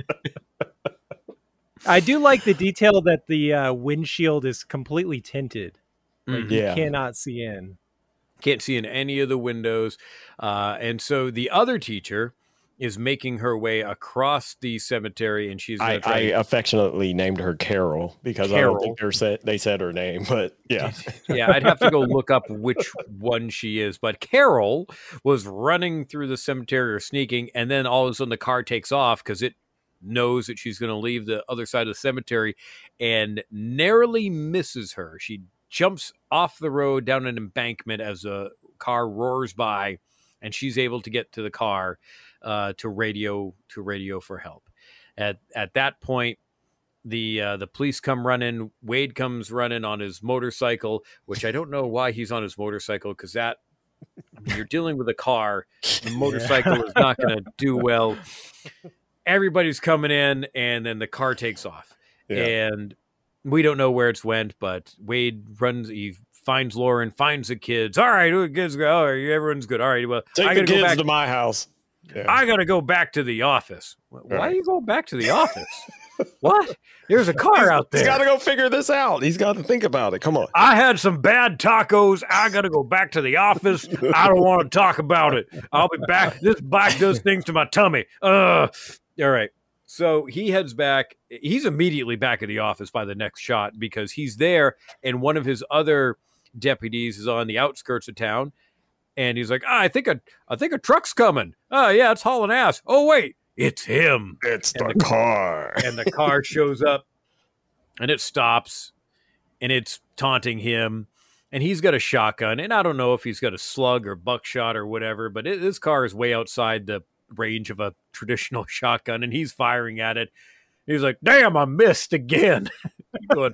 I do like the detail that the uh, windshield is completely tinted. Like, Mhm. you Yeah. cannot see in. Can't see in any of the windows. Uh, and so the other teacher is making her way across the cemetery, and she's going I, to try. I affectionately named her Carol because I Carol. don't think they said they said her name, but yeah. Yeah, I'd have to go look up which one she is. But Carol was running through the cemetery or sneaking, and then all of a sudden the car takes off because it knows that she's going to leave the other side of the cemetery and narrowly misses her. She jumps off the road down an embankment as a car roars by, and she's able to get to the car uh, to radio to radio for help. At at that point, the uh, the police come running. Wade comes running on his motorcycle, which I don't know why he's on his motorcycle, because that, I mean, you're dealing with a car. The motorcycle is not going to do well. Everybody's coming in, and then the car takes off. Yeah. And we don't know where it's went, but Wade runs. He finds Lauren, finds the kids. All right, the kids go. All right, everyone's good. All right, well, Take I the gotta go kids back. to my house. Yeah. I got to go back to the office. Why Right. are you going back to the office? What? There's a car out He's there. got to go figure this out. He's got to think about it. Come on. I had some bad tacos. I got to go back to the office. I don't want to talk about it. I'll be back. This bike does things to my tummy. Uh, all right. So he heads back. He's immediately back at the office by the next shot because he's there, and one of his other deputies is on the outskirts of town, and he's like, ah, "I think a, I think a truck's coming. Oh yeah, it's hauling ass. Oh wait, it's him." It's And the, the- car. And the car shows up, and it stops, and it's taunting him, and he's got a shotgun, and I don't know if he's got a slug or buckshot or whatever, but it, this car is way outside the range of a traditional shotgun, and he's firing at it. He's like, "Damn, I missed again." Going,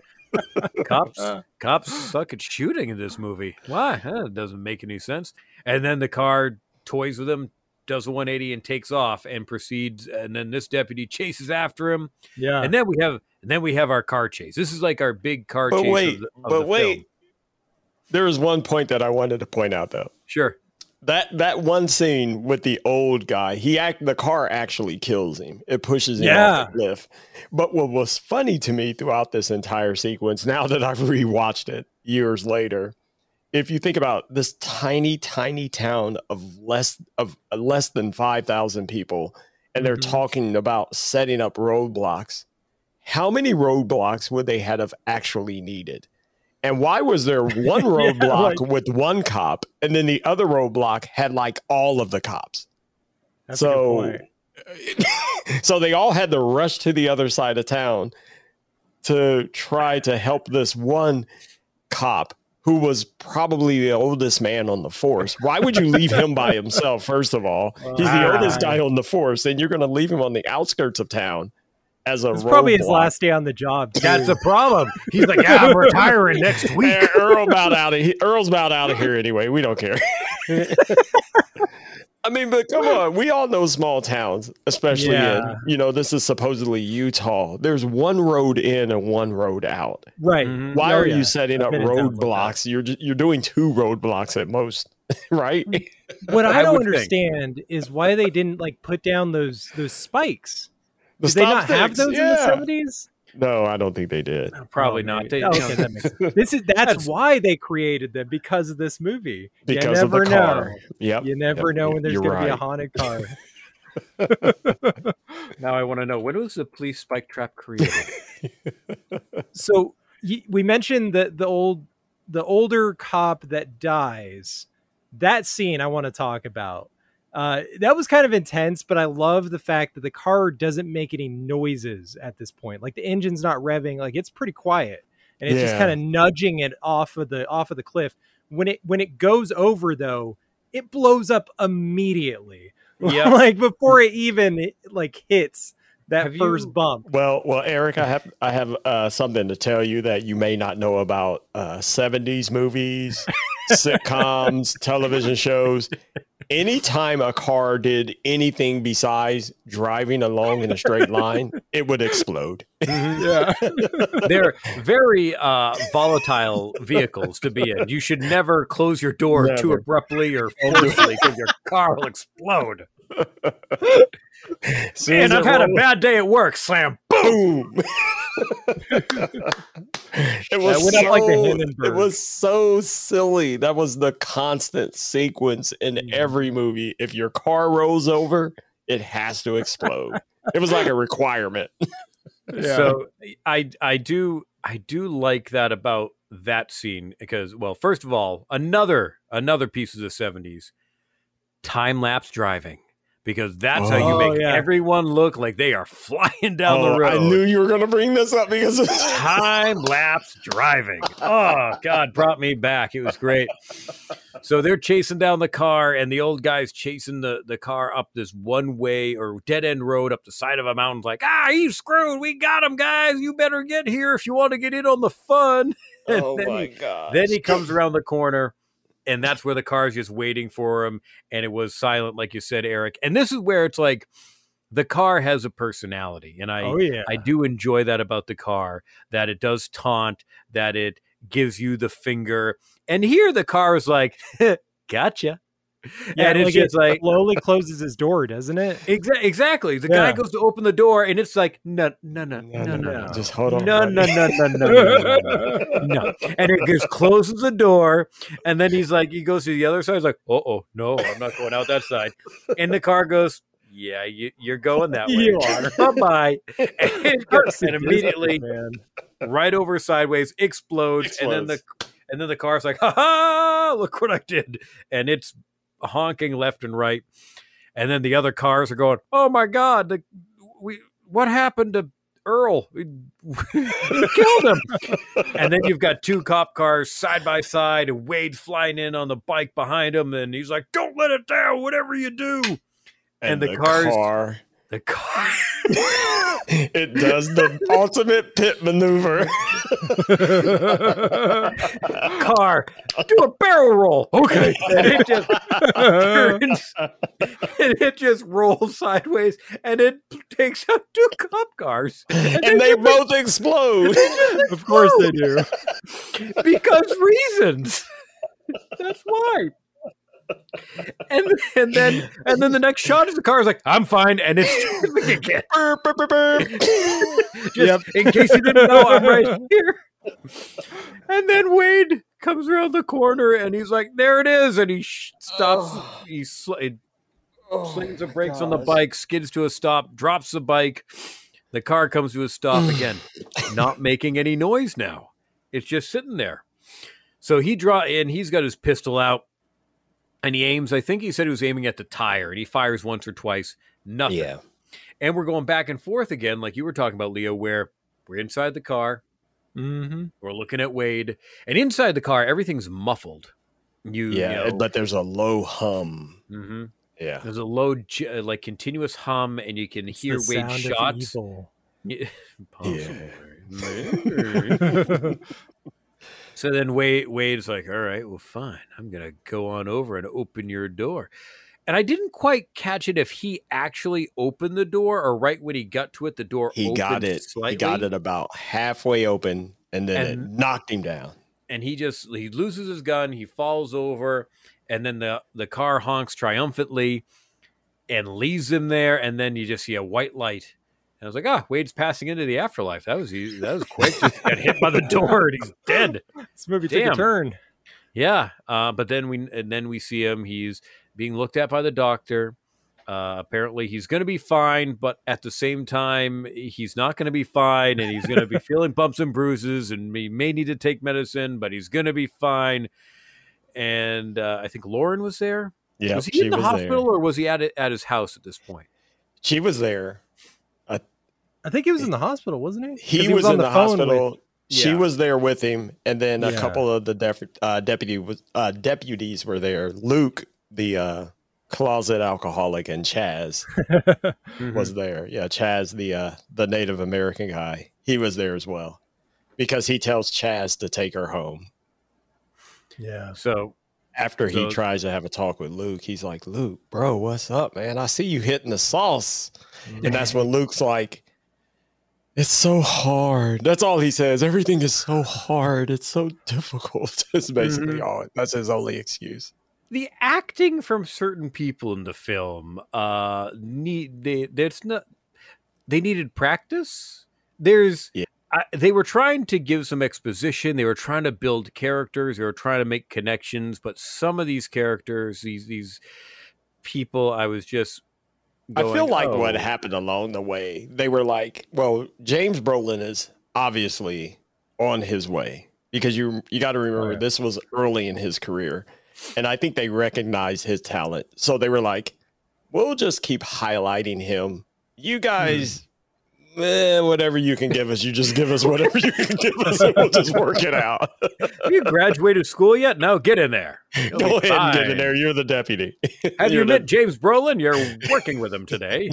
cops, cops suck at shooting in this movie. Why? Huh, it doesn't make any sense. And then the car toys with him, does a one eighty, and takes off and proceeds. And then this deputy chases after him. Yeah. And then we have, and then we have our car chase. This is like our big car But chase. wait, of the, of but the wait. film. There was one point that I wanted to point out, though. Sure. That that one scene with the old guy, he act the car actually kills him. It pushes him Yeah. off the cliff. But what was funny to me throughout this entire sequence, now that I've rewatched it years later, if you think about this tiny, tiny town of less of less than five thousand people, and they're Mhm. talking about setting up roadblocks, how many roadblocks would they have actually needed? And why was there one roadblock like- with one cop, and then the other roadblock had like all of the cops? That's a good so, point. so they all had to rush to the other side of town to try to help this one cop who was probably the oldest man on the force. Why would you leave him by himself? First of all, he's the Wow. oldest guy on the force, and you're going to leave him on the outskirts of town as a It's probably his roadblock. last day on the job. too. That's a problem. He's like, "Yeah, I'm retiring next week." Eh, Earl about out of he- Earl's about out of here anyway. We don't care. I mean, but come on, we all know small towns, especially Yeah. in, you know, this is supposedly Utah. There's one road in and one road out. Right. Mhm. Why Oh, are yeah. you setting I've up been in towns like that. roadblocks? You're ju- you're doing two roadblocks at most, right? What I, I don't would think. understand is why they didn't like put down those those spikes. The Did they stop not have sticks, those in the yeah. seventies? No, I don't think they did. Probably Oh, not. maybe. They, Oh, you okay, know, that makes sense. This is that's, That's- why they created them, because of this movie. Because you of never the car. know. Yep. You never Yep. know when there's You're going to be a right. haunted car. now I want to know, when was the police spike trap created? So y- we mentioned that the old the older cop that dies. That scene I want to talk about. Uh, that was kind of intense, but I love the fact that the car doesn't make any noises at this point. Like the engine's not revving, like it's pretty quiet, and it's just Yeah. kind of nudging it off of the off of the cliff. When it when it goes over though, it blows up immediately. Yeah. Like before it even like hits that Have first you- bump. Well, well, Eric, I have I have uh, something to tell you that you may not know about uh, seventies movies, sitcoms, television shows. Anytime a car did anything besides driving along in a straight line, it would explode. Yeah. They're very uh, volatile vehicles to be in. You should never close your door too Never. abruptly or forcefully because your car will explode. Soon Man, as I've it had a rolled- bad day at work. Slam. boom. It was That went up so, like the Hindenburg. it was so silly. That was the constant sequence in every movie. If your car rolls over, it has to explode. It was like a requirement. So I I do I do like that about that scene because, well, first of all, another another piece of the seventies, time lapse driving. Because that's how you Oh, make yeah. everyone look like they are flying down Oh, the road. I knew you were going to bring this up because of Time lapse driving. Oh, God, brought me back. It was great. So they're chasing down the car, and the old guy's chasing the, the car up this one way or dead end road up the side of a mountain. Like, ah, he's screwed. We got him, guys. You better get here if you want to get in on the fun. And Oh then my he, god! Then he comes around the corner. And that's where the car's just waiting for him. And it was silent, like you said, Eric. And this is where it's like the car has a personality. And I, Oh, yeah. I do enjoy that about the car, that it does taunt, that it gives you the finger. And here the car is like, gotcha. Yeah, and it's like just it like, slowly closes his door, doesn't it? exa- exactly. The Yeah. guy goes to open the door and it's like, no, no, no, No, no, no, no, no, just hold on, No, buddy. no, no, no, no, no, no, no, no. And it just closes the door. And then he's like, he goes to the other side. He's like, uh oh, no, I'm not going out that side. And the car goes, yeah, you, you're going that way. You are. Bye-bye. And, it goes, and immediately Man. right over sideways, explodes, and then the and then the car's like, ha ha, look what I did. And it's honking left and right. And then the other cars are going, oh my God, the, we what happened to Earl? We, we killed him. And then you've got two cop cars side by side, and Wade flying in on the bike behind him, and he's like, don't let it down, whatever you do. And, And, the, the cars, car, the car. it does the ultimate pit maneuver. car, do a barrel roll. Okay. And it just turns, and it just rolls sideways, and it takes out two cop cars. And, And they both explode. Of course they do. because reasons. That's why. And and then and then the next shot is the car's like, I'm fine, and it's charging again. Burp, burp, burp, burp. Just in case you didn't know, I'm right here. And then Wade comes around the corner, and he's like, "There it is!" And he sh- stops. He sl- it slings the brakes on the bike, skids to a stop, drops the bike. The car comes to a stop again, not making any noise now. It's just sitting there. So he draw and he's got his pistol out. And he aims, I think he said he was aiming at the tire, and he fires once or twice, nothing. Yeah. And we're going back and forth again, like you were talking about, Leo, where we're inside the car, Mm-hmm. we're looking at Wade, and inside the car, everything's muffled. You, Yeah, you know, but there's a low hum. mhm. Yeah. There's a low, j- like continuous hum, and you can hear the Wade's sound shots. of evil. Yeah, possibly. Maybe. So then Wade, Wade's like, all right, well, fine. I'm going to go on over and open your door. And I didn't quite catch it if he actually opened the door or right when he got to it, the door He opened got it. slightly. He got it about halfway open, and then And- it knocked him down. And he just, he loses his gun. He falls over. And then the, the car honks triumphantly and leaves him there. And then you just see a white light. And I was like, ah, Wade's passing into the afterlife. That was easy. That was quick. Just got hit by the door and he's dead. This movie took Damn. a turn. Yeah, uh, but then we and then we see him. He's being looked at by the doctor. Uh, apparently, he's going to be fine, but at the same time, he's not going to be fine, and he's going to be feeling bumps and bruises, and he may need to take medicine, but he's going to be fine. And uh, I think Lauren was there. Yeah, was he in the hospital, or was he at it, at his house at this point? She was there. I think he was in the hospital, wasn't he? 'Cause He, was, on in the, phone hospital. with- She Yeah. was there with him, and then a Yeah. couple of the def- uh, deputy was uh, deputies were there. Luke, the uh, closet alcoholic, and Chaz Mm-hmm. was there. Yeah, Chaz, the uh, the Native American guy, he was there as well because he tells Chaz to take her home. Yeah. So After he So- tries to have a talk with Luke, he's like, Luke, bro, what's up, man? I see you hitting the sauce. And that's when Luke's like, it's so hard. That's all he says. Everything is so hard. It's so difficult. It's basically Mhm. all. That's his only excuse. the acting from certain people in the film, uh, need they there's not they needed practice. There's Yeah. I, they were trying to give some exposition. They were trying to build characters. They were trying to make connections. But some of these characters, these these people, I was just. I feel going, like "Oh." what happened along the way, they were like, well, James Brolin is obviously on his way because you you got to remember Oh, yeah. this was early in his career. And I think they recognized his talent. So they were like, we'll just keep highlighting him. You guys, eh, whatever you can give us, you just give us whatever you can give us and we'll just work it out. Have you graduated school yet? No, get in there. You'll Go be ahead and get in fine. there. You're the deputy. Have you You're met the- James Brolin? You're working with him today.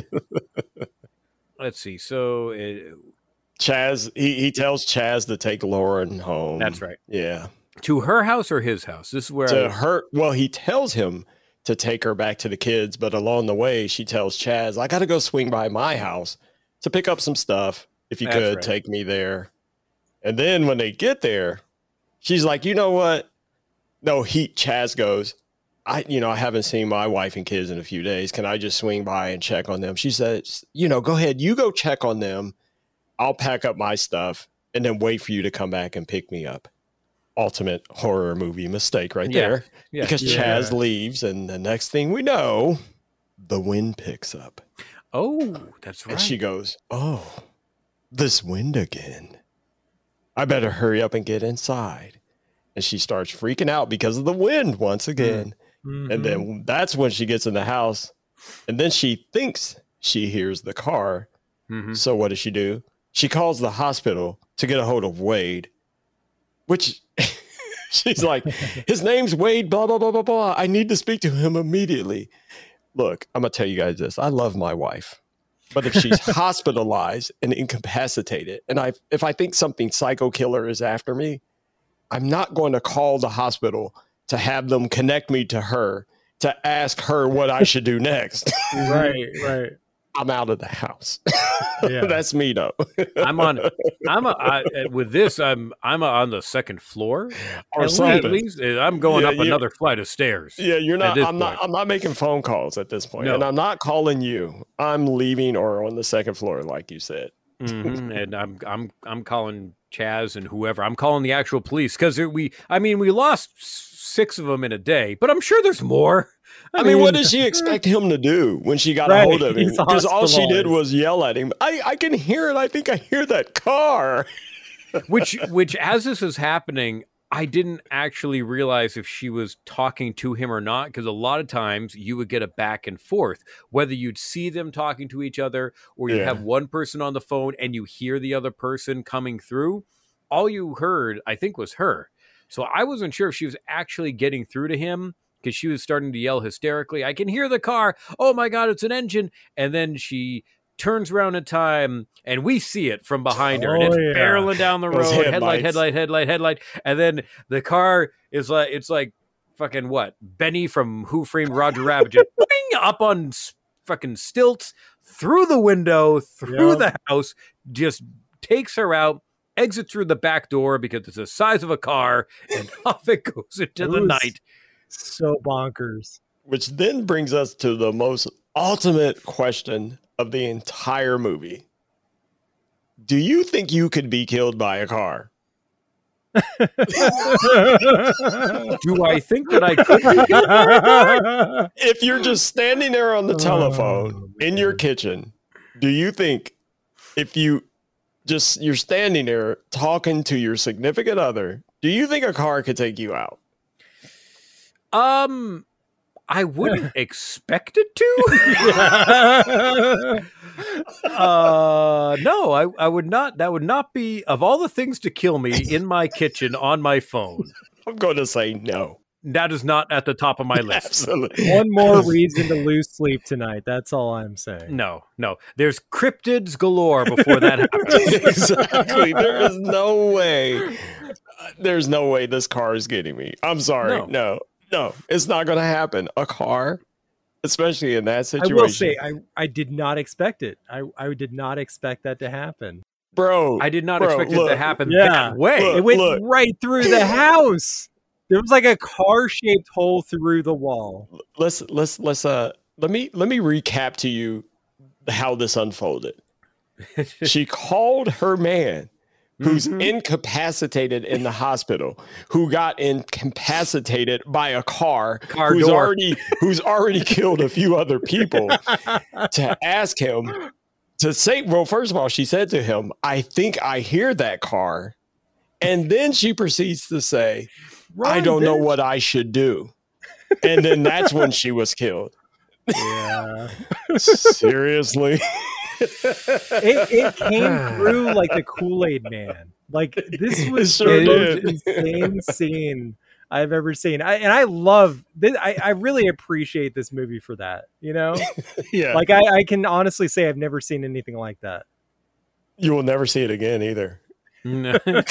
Let's see. So uh, Chaz, he, he tells Chaz to take Lauren home. that's right. Yeah. To her house or his house? This is where To I, her, well, he tells him to take her back to the kids, but along the way, she tells Chaz, I got to go swing by my house to pick up some stuff. If you That's could right. take me there. And then when they get there, she's like, you know what? No, he, Chaz goes, I, you know, I haven't seen my wife and kids in a few days. Can I just swing by and check on them? She says, you know, go ahead. You go check on them. I'll pack up my stuff and then wait for you to come back and pick me up. Ultimate horror movie mistake right Yeah. there. Yeah. Because Yeah. Chaz leaves, and the next thing we know, the wind picks up. Oh, that's right. And she goes, oh, this wind again. I better hurry up and get inside. And she starts freaking out because of the wind once again. Mhm. And then that's when she gets in the house. And then she thinks she hears the car. Mhm. So what does she do? She calls the hospital to get a hold of Wade, which she's like, his name's Wade, blah, blah, blah, blah, blah. I need to speak to him immediately. Look, I'm going to tell you guys this. I love my wife. But if she's hospitalized and incapacitated, and I, if I think something psycho killer is after me, I'm not going to call the hospital to have them connect me to her to ask her what I should do next. Right, right. I'm out of the house. Yeah. That's me, though. I'm on. I'm a, I, with this. I'm. I'm a, on the second floor. Or At something. least uh, I'm going Yeah, up you- another flight of stairs. Yeah, you're at not. this I'm not. point. I'm not making phone calls at this point, No. and I'm not calling you. I'm leaving or on the second floor, like you said. Mhm. And I'm. I'm. I'm calling Chaz and whoever. I'm calling the actual police because we. I mean, we lost s- six of them in a day, but I'm sure there's more. I mean, what did she expect him to do when she got Right, a hold of him? he's Because all she did hospitalized. was yell at him. I, I can hear it. I think I hear that car. which which as this is happening, I didn't actually realize if she was talking to him or not, because a lot of times you would get a back and forth, whether you'd see them talking to each other or you Yeah. have one person on the phone and you hear the other person coming through. All you heard, I think, was her. So I wasn't sure if she was actually getting through to him because she was starting to yell hysterically, I can hear the car. Oh my God, it's an engine. And then she turns around in time and we see it from behind her and Oh, it's yeah. barreling down the Those road, headlight, headlights. headlight, headlight, headlight. And then the car is like, it's like fucking what? Benny from Who Framed Roger Rabbit just boing, up on s- fucking stilts through the window, through Yep. the house, just takes her out, exits through the back door because it's the size of a car, and off it goes into It the was night. So bonkers. Which then brings us to the most ultimate question of the entire movie. Do you think you could be killed by a car? Do I think that I could be killed by a car? If you're just standing there on the Oh, telephone in your man. kitchen, do you think if you just you're standing there talking to your significant other, do you think a car could take you out? Um, I wouldn't expect it to. uh, no, I, I would not. That would not be, of all the things to kill me in my kitchen on my phone. I'm going to say no. that is not at the top of my list. Absolutely. One more reason to lose sleep tonight. That's all I'm saying. No, no. There's cryptids galore before that happens. Exactly. There is no way. There's no way this car is getting me. I'm sorry. No. No, no, it's not going to happen. A car, especially in that situation. I will say, I, I did not expect it. I, I did not expect that to happen. Bro, I did not bro, expect look, it to happen yeah. that way. Look, It went look. right through the house. There was like a car-shaped hole through the wall. Let's let's let's uh let me let me recap to you how this unfolded. She called her man who's Mhm. incapacitated in the hospital, who got incapacitated by a car, Car who's door. already who's already killed a few other people, to ask him to say, well, first of all, she said to him, I think I hear that car. And then she proceeds to say, I Run, don't know bitch. what I should do. And then that's when she was killed. Yeah. Seriously. it, it came through like the Kool-Aid Man. Like this was It sure the did. most insane scene I've ever seen. I, and I love this. I, I really appreciate this movie for that. You know, Yeah. like I, I can honestly say I've never seen anything like that. You will never see it again either. No.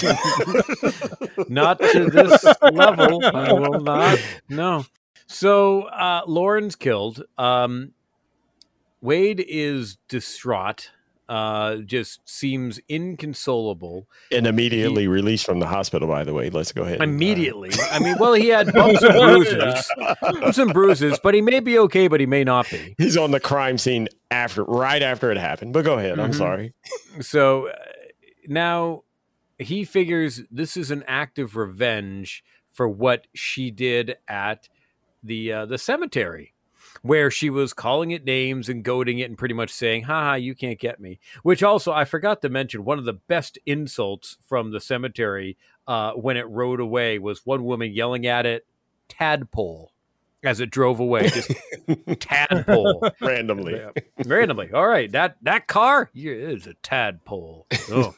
Not to this level. I will not. No. So uh, Lauren's killed. Um, Wade is distraught. Uh, just seems inconsolable. And immediately released from the hospital, by the way. Let's go ahead. and, uh, Immediately. I mean, well, he had bumps and bruises. Bumps and bruises, but he may be okay, but he may not be. he's on the crime scene after, right after it happened. But go ahead. I'm Mhm. sorry. So uh, now he figures this is an act of revenge for what she did at the uh, the cemetery, where she was calling it names and goading it and pretty much saying, haha, you can't get me. Which also, I forgot to mention, one of the best insults from the cemetery uh, when it rode away was one woman yelling at it, tadpole, as it drove away. Just tadpole. Randomly. Yeah. Randomly. All right. That that car yeah, is a tadpole. Oh.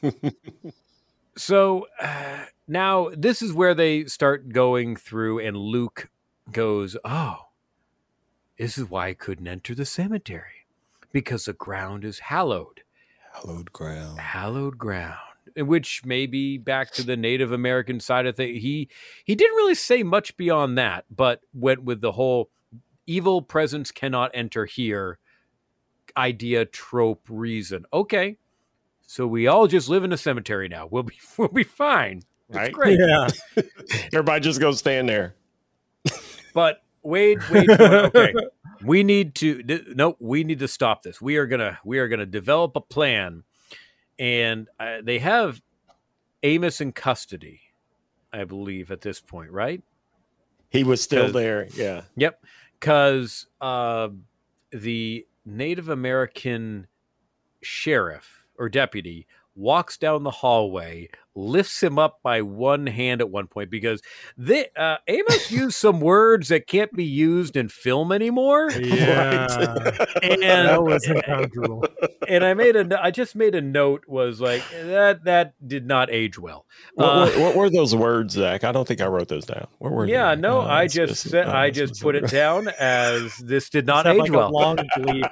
So uh, now this is where they start going through, and Luke goes, oh, this is why I couldn't enter the cemetery, because the ground is hallowed. Hallowed ground. Hallowed ground. Which may be back to the Native American side of things. He he didn't really say much beyond that, but went with the whole evil presence cannot enter here idea, trope, reason. Okay, so we all just live in a cemetery now. We'll be we'll be fine. It's Right? great. Yeah. Everybody just go stand there. But Wade, Wade, okay, we need to. th- No, we need to stop this. We are gonna we are gonna develop a plan, and uh, they have Amos in custody, I believe, at this point, right? He was still 'Cause- there. Yeah. Yep, because uh, the Native American sheriff or deputy walks down the hallway, lifts him up by one hand at one point, because they, uh, Amos used some words that can't be used in film anymore. Yeah. And That was incongruous. and I made a, I just made a note was like that that did not age well. What, Uh, were, what were those words, Zach? I don't think I wrote those down. What were yeah, they? no, Uh, I it's- just it's- said, uh, I it's- just it's- put it down as this did not Sound age like well. a long bleep.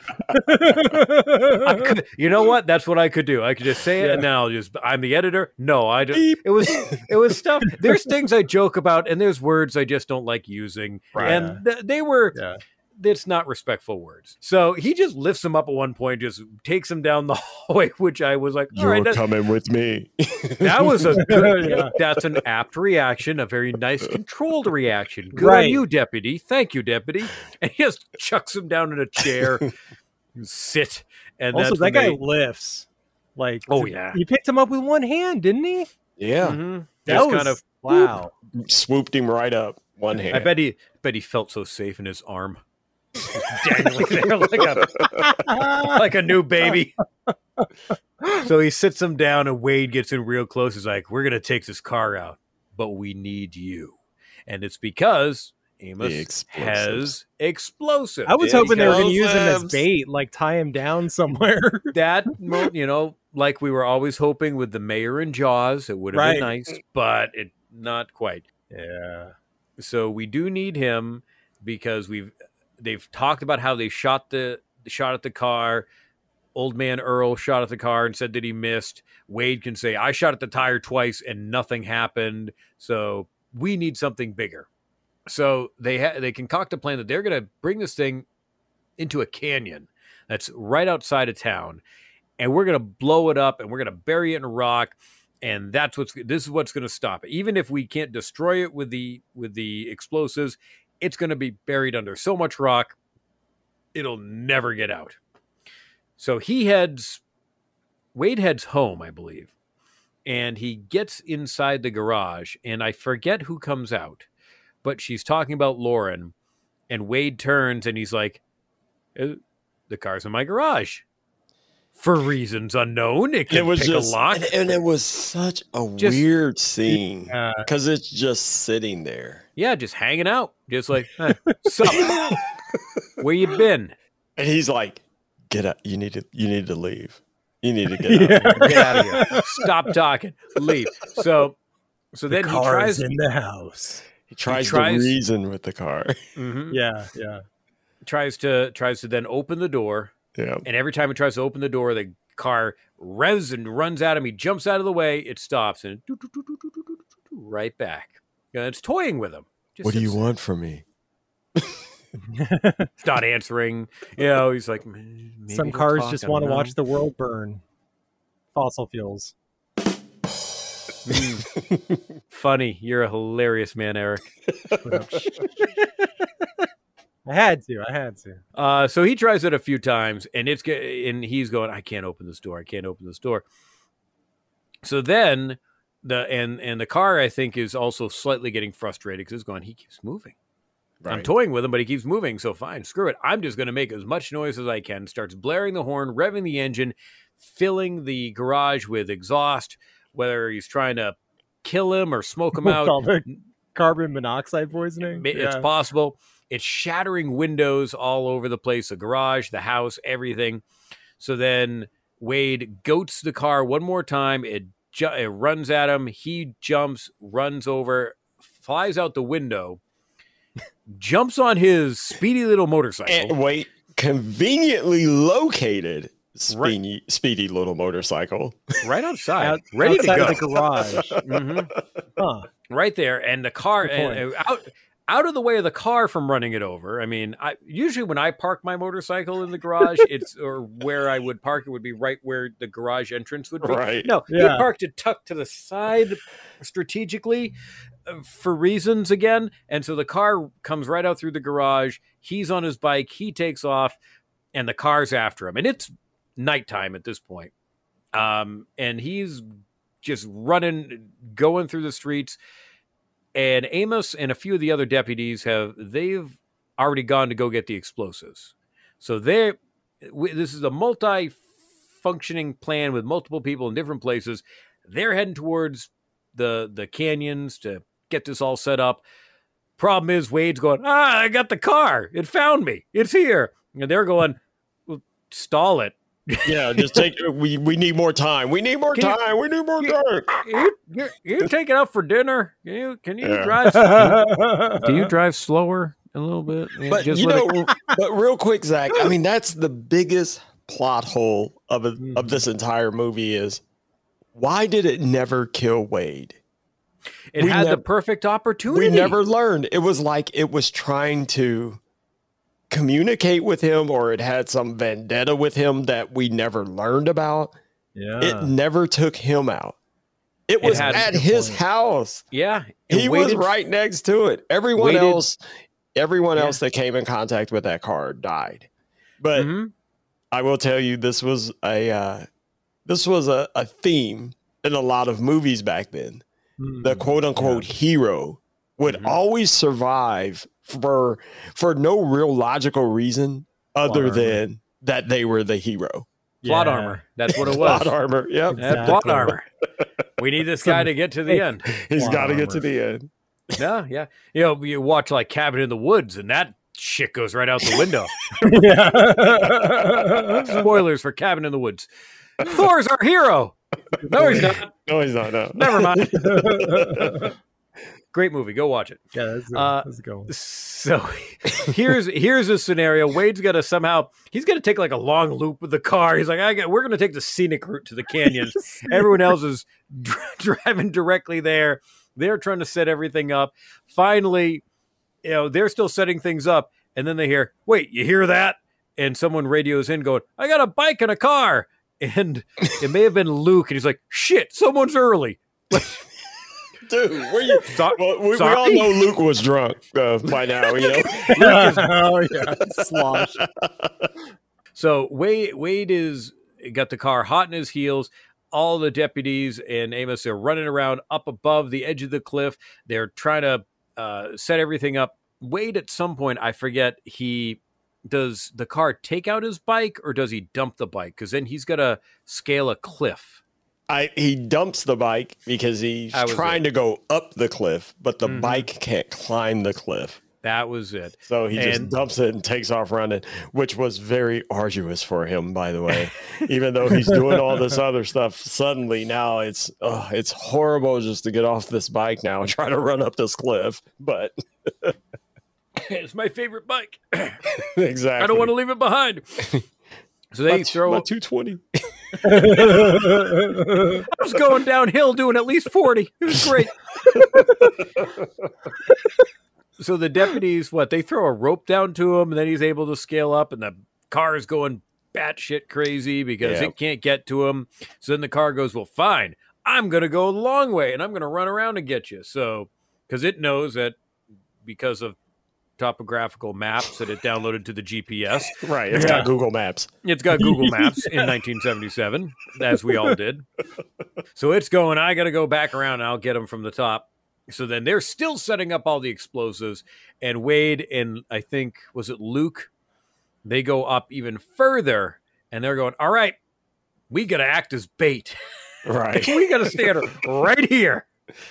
I could, you know what? That's what I could do. I could just say it, and then I'll just. I'm the editor. No, I just. It was. It was stuff. There's things I joke about, and there's words I just don't like using, Right. and th- they were. Yeah. It's not respectful words. So he just lifts him up at one point, just takes him down the hallway, which I was like, all You're right, that, coming with me. that was a good. Yeah. That's an apt reaction, a very nice, controlled reaction. Good Right. on you, deputy. Thank you, deputy. And he just chucks him down in a chair. Sit. And Also, that's that when guy they- lifts. Like, Oh, yeah. he picked him up with one hand, didn't he? Yeah. Mhm. That Just was kind of. wow. Swooped him right up. One hand. I bet he. Bet he felt so safe in his arm, Just dangling there like a like a new baby. So he sits him down, and Wade gets in real close. He's like, "We're gonna take this car out, but we need you," and it's because Amos The explosives. has explosives. I was hoping they were going to use him as Explosives. bait, like tie him down somewhere. that, mo- you know, like we were always hoping with the mayor and Jaws, it would have been Right. nice, but it not quite. Yeah. So we do need him because we've they've talked about how they shot the shot at the car. Old man Earl shot at the car and said that he missed. Wade can say, I shot at the tire twice and nothing happened. So we need something bigger. So they ha- they concoct a plan that they're going to bring this thing into a canyon that's right outside of town. And we're going to blow it up and we're going to bury it in a rock. And that's what's this is what's going to stop it. Even if we can't destroy it with the with the explosives, it's going to be buried under so much rock, it'll never get out. So he heads, Wade heads home, I believe, and he gets inside the garage, and I forget who comes out, but she's talking about Lauren, and Wade turns, and he's like, the car's in my garage. For reasons unknown, it can it was pick just, a lock. And, and it was such a Just- weird scene Uh, because it's just sitting there. Yeah, just hanging out. Just like, hey, sup? Where you been? And he's like, get out. You need to, you need to leave. You need to get out. Yeah. Get out of here. Stop talking. Leave. So, so then he tries. in the house. He tries, tries- to reason with the car. Mhm. Yeah, yeah. Tries to tries to then open the door, Yeah. and every time he tries to open the door, the car revs and runs at him. He jumps out of the way. It stops and doo, doo, doo, doo, doo, doo, doo, doo, right back. And it's toying with him. Just What do you sits- want from me? It's not answering. You know, he's like, "Mm, maybe Some he'll cars talk, just I don't want to know." watch the world burn. Fossil fuels. Mm. Funny. You're a hilarious man, Eric. I had to. I had to. Uh, so he tries it a few times, and it's ge- and he's going, I can't open this door. I can't open this door. So then the and and the car, I think, is also slightly getting frustrated because it's going, he keeps moving. I'm Right. toying with him, but he keeps moving. So fine, screw it. I'm just going to make as much noise as I can. Starts blaring the horn, revving the engine, filling the garage with exhaust, whether he's trying to kill him or smoke him out. All the carbon monoxide poisoning. It's Yeah. possible. It's shattering windows all over the place, the garage, the house, everything. So then Wade goats the car one more time. It, ju- it runs at him. He jumps, runs over, flies out the window, jumps on his speedy little motorcycle. And wait, conveniently located speedy, speedy little motorcycle. right outside, Out- ready outside to go. of the garage. Mhm. Huh. Right there, and the car Good point. and, uh, out out of the way of the car from running it over. I mean, I usually when I park my motorcycle in the garage, it's or where I would park it would be right where the garage entrance would be. Right. No, Yeah. he parked it tucked to the side strategically uh, for reasons again, and so the car comes right out through the garage. He's on his bike. He takes off, and the car's after him, and it's nighttime at this point. Um, and he's just running, going through the streets. And Amos and a few of the other deputies have, they've already gone to go get the explosives. So they're, w- this is a multi-functioning plan with multiple people in different places. They're heading towards the, the canyons to get this all set up. Problem is Wade's going, ah, I got the car. It found me. It's here. And they're going, well, stall it. Yeah, just take. We we need more time. We need more Can you- time. We need more you- time. You, you, you take it out for dinner. Can you, can you Yeah. drive? Do you drive slower a little bit? Yeah, But just you let know, it- but real quick, Zach. I mean, that's the biggest plot hole of a, Mm-hmm. of this entire movie is why did it never kill Wade? it we had the nev- perfect opportunity. We never learned. It was like it was trying to communicate with him, or it had some vendetta with him that we never learned about. Yeah. It never took him out. It It was had- at Good his point. house. Yeah, it He was waited- right next to it. Everyone waited- else, everyone Yeah. else that came in contact with that car died. But Mhm. I will tell you, this was a uh, this was a, a theme in a lot of movies back then. Mm. The quote unquote hero would Mhm. always survive for for no real logical reason other armor. than that they were the hero. plot Yeah. armor. That's what it was. Plot armor. Yep. Yeah, plot Exactly. armor. We need this guy to get to the end. He's Plot got to get armor. to the end. Yeah, yeah. You know, you watch like Cabin in the Woods, and that shit goes right out the window. Yeah. Spoilers for Cabin in the Woods. Thor's our hero. No, he's not. No, he's not. No. Never mind. Great movie. Go watch it. Yeah, that's a, Uh, that's a good one. So here's here's a scenario. Wade's gonna somehow he's gonna take like a long loop with the car. He's like, I got, we're gonna take the scenic route to the canyon. Everyone else is dr- driving directly there. They're trying to set everything up. Finally, you know, they're still setting things up, and then they hear, "Wait, you hear that?" And someone radios in, going, "I got a bike and a car." And it may have been Luke, and he's like, "Shit, someone's early." Dude, where you? So- well, we, we sorry? all know Luke was drunk uh, by now. You know, Oh yeah, slosh. So Wade Wade is got the car hot in his heels. All the deputies and Amos are running around up above the edge of the cliff. They're trying to uh, set everything up. Wade, at some point, I forget, he does the car take out his bike or does he dump the bike? Because then he's got to scale a cliff. I he dumps the bike because he's That was trying it. to go up the cliff, but the Mhm. bike can't climb the cliff. That was it. So he just And- dumps it and takes off running, which was very arduous for him, by the way. Even though he's doing all this other stuff, suddenly now it's oh, it's horrible just to get off this bike now and try to run up this cliff. But It's my favorite bike. exactly, I don't want to leave it behind. So they my, throw my two twenty. I was going downhill doing at least forty. It was great. So the deputies, what, they throw a rope down to him, and then he's able to scale up, and the car is going batshit crazy because Yeah. it can't get to him. So then the car goes, well, fine, I'm going to go the long way, and I'm going to run around and get you. So, because it knows that because of topographical maps that it downloaded to the G P S, Right, it's Yeah. got Google Maps. it's got Google Maps in nineteen seventy-seven, as we all did. So it's going, I got to go back around and I'll get them from the top. So then they're still setting up all the explosives. And Wade and I think, was it Luke? They go up even further and they're going, all right, we got to act as bait. Right. We got to stand right here.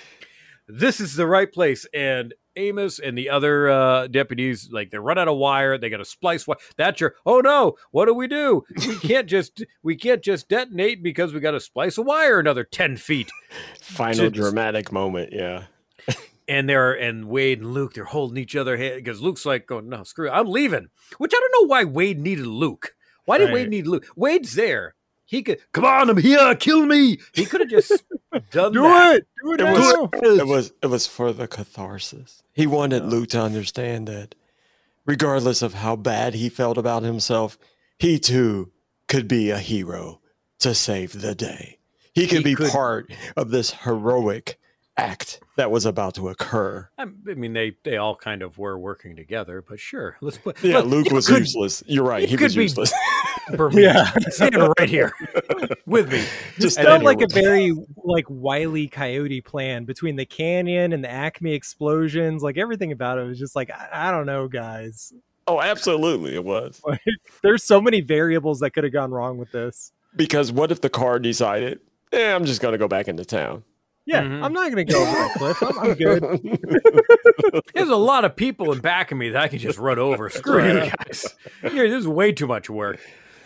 This is the right place. And Amos and the other uh, deputies, like, they run out of wire. They got to splice wire. That's your, oh no, what do we do? We can't just, we can't just detonate because we got to splice a wire another ten feet. Final To- dramatic moment, yeah. And they're, and Wade and Luke, they're holding each other hand because Luke's like, going, no, screw it, I'm leaving. Which I don't know why Wade needed Luke. Why did Right. Wade need Luke? Wade's there. He could, come on, I'm here, kill me. He could have just done that. it. Do it. It now. was, it was it was for the catharsis. He wanted Luke to understand that regardless of how bad he felt about himself, he too could be a hero to save the day. He could He be could- part of this heroic act that was about to occur. I mean, they, they all kind of were working together, but sure. Let's put. Yeah, look, Luke you was could- useless. You're right. you He could was be- useless. For me, Yeah. stand right here with me. Just It And felt then- like a very like Wile E. Coyote plan between the canyon and the Acme explosions. Like everything about it was just like I, I don't know, guys. Oh, absolutely, it was. There's so many variables that could have gone wrong with this. Because what if the car decided, eh, I'm just going to go back into town? Yeah, Mhm. I'm not gonna go over that cliff. I'm, I'm good. There's a lot of people in back of me that I can just run over. Screw you guys. Here, this is way too much work.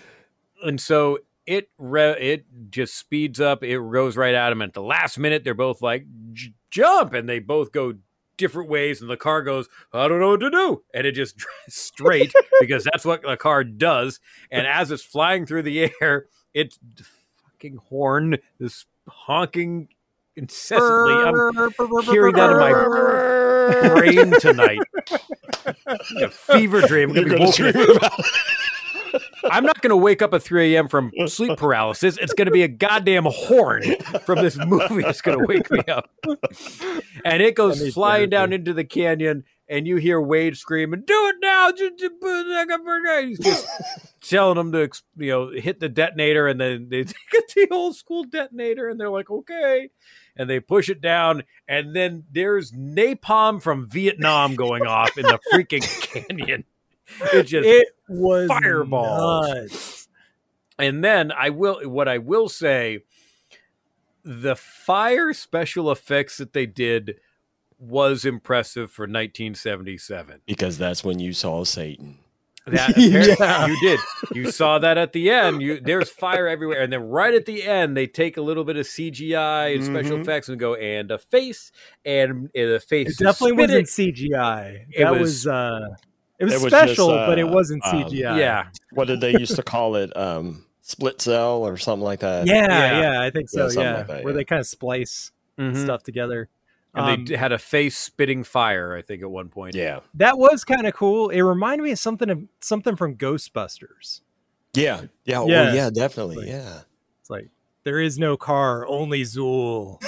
And so it re- it just speeds up. It goes right at them. At the last minute, they're both like, "J- jump. And they both go different ways. And the car goes, I don't know what to do. And it just drives straight because that's what the car does. And as it's flying through the air, it's fucking horn, this honking incessantly. I'm hearing that in my brain tonight. A fever dream. I'm You're gonna be gonna woken scream up. about it. I'm not going to wake up at three a.m. from sleep paralysis. It's going to be a goddamn horn from this movie that's going to wake me up. And it goes That needs flying down therapy. into the canyon, and you hear Wade screaming, "Do it now!" He's just telling them to, you know, hit the detonator, and then they get the old school detonator, and they're like, "Okay." And they push it down, and then there's napalm from Vietnam going off in the freaking canyon. It just It was fireballs. nuts. And then I will, what I will say, the fire special effects that they did was impressive for nineteen seventy-seven. Because that's when you saw Satan. That yeah. You did. You saw that at the end. You there's fire everywhere, and then right at the end, they take a little bit of C G I and mm-hmm. special effects and go and a face and the face. It definitely spinning. wasn't C G I. It that was. was uh, it was it was special, just, uh, but it wasn't C G I. Um, yeah. What did they used to call it? Um, split cell or something like that. Yeah, yeah, yeah I think so. Yeah, yeah, like that, where yeah. they kind of splice mm-hmm. stuff together. And um, they had a face spitting fire, I think, at one point. Yeah, that was kind of cool. It reminded me of something of something from Ghostbusters. Yeah, yeah, yeah, well, yeah definitely. It's like, yeah, it's like there is no car, only Zool.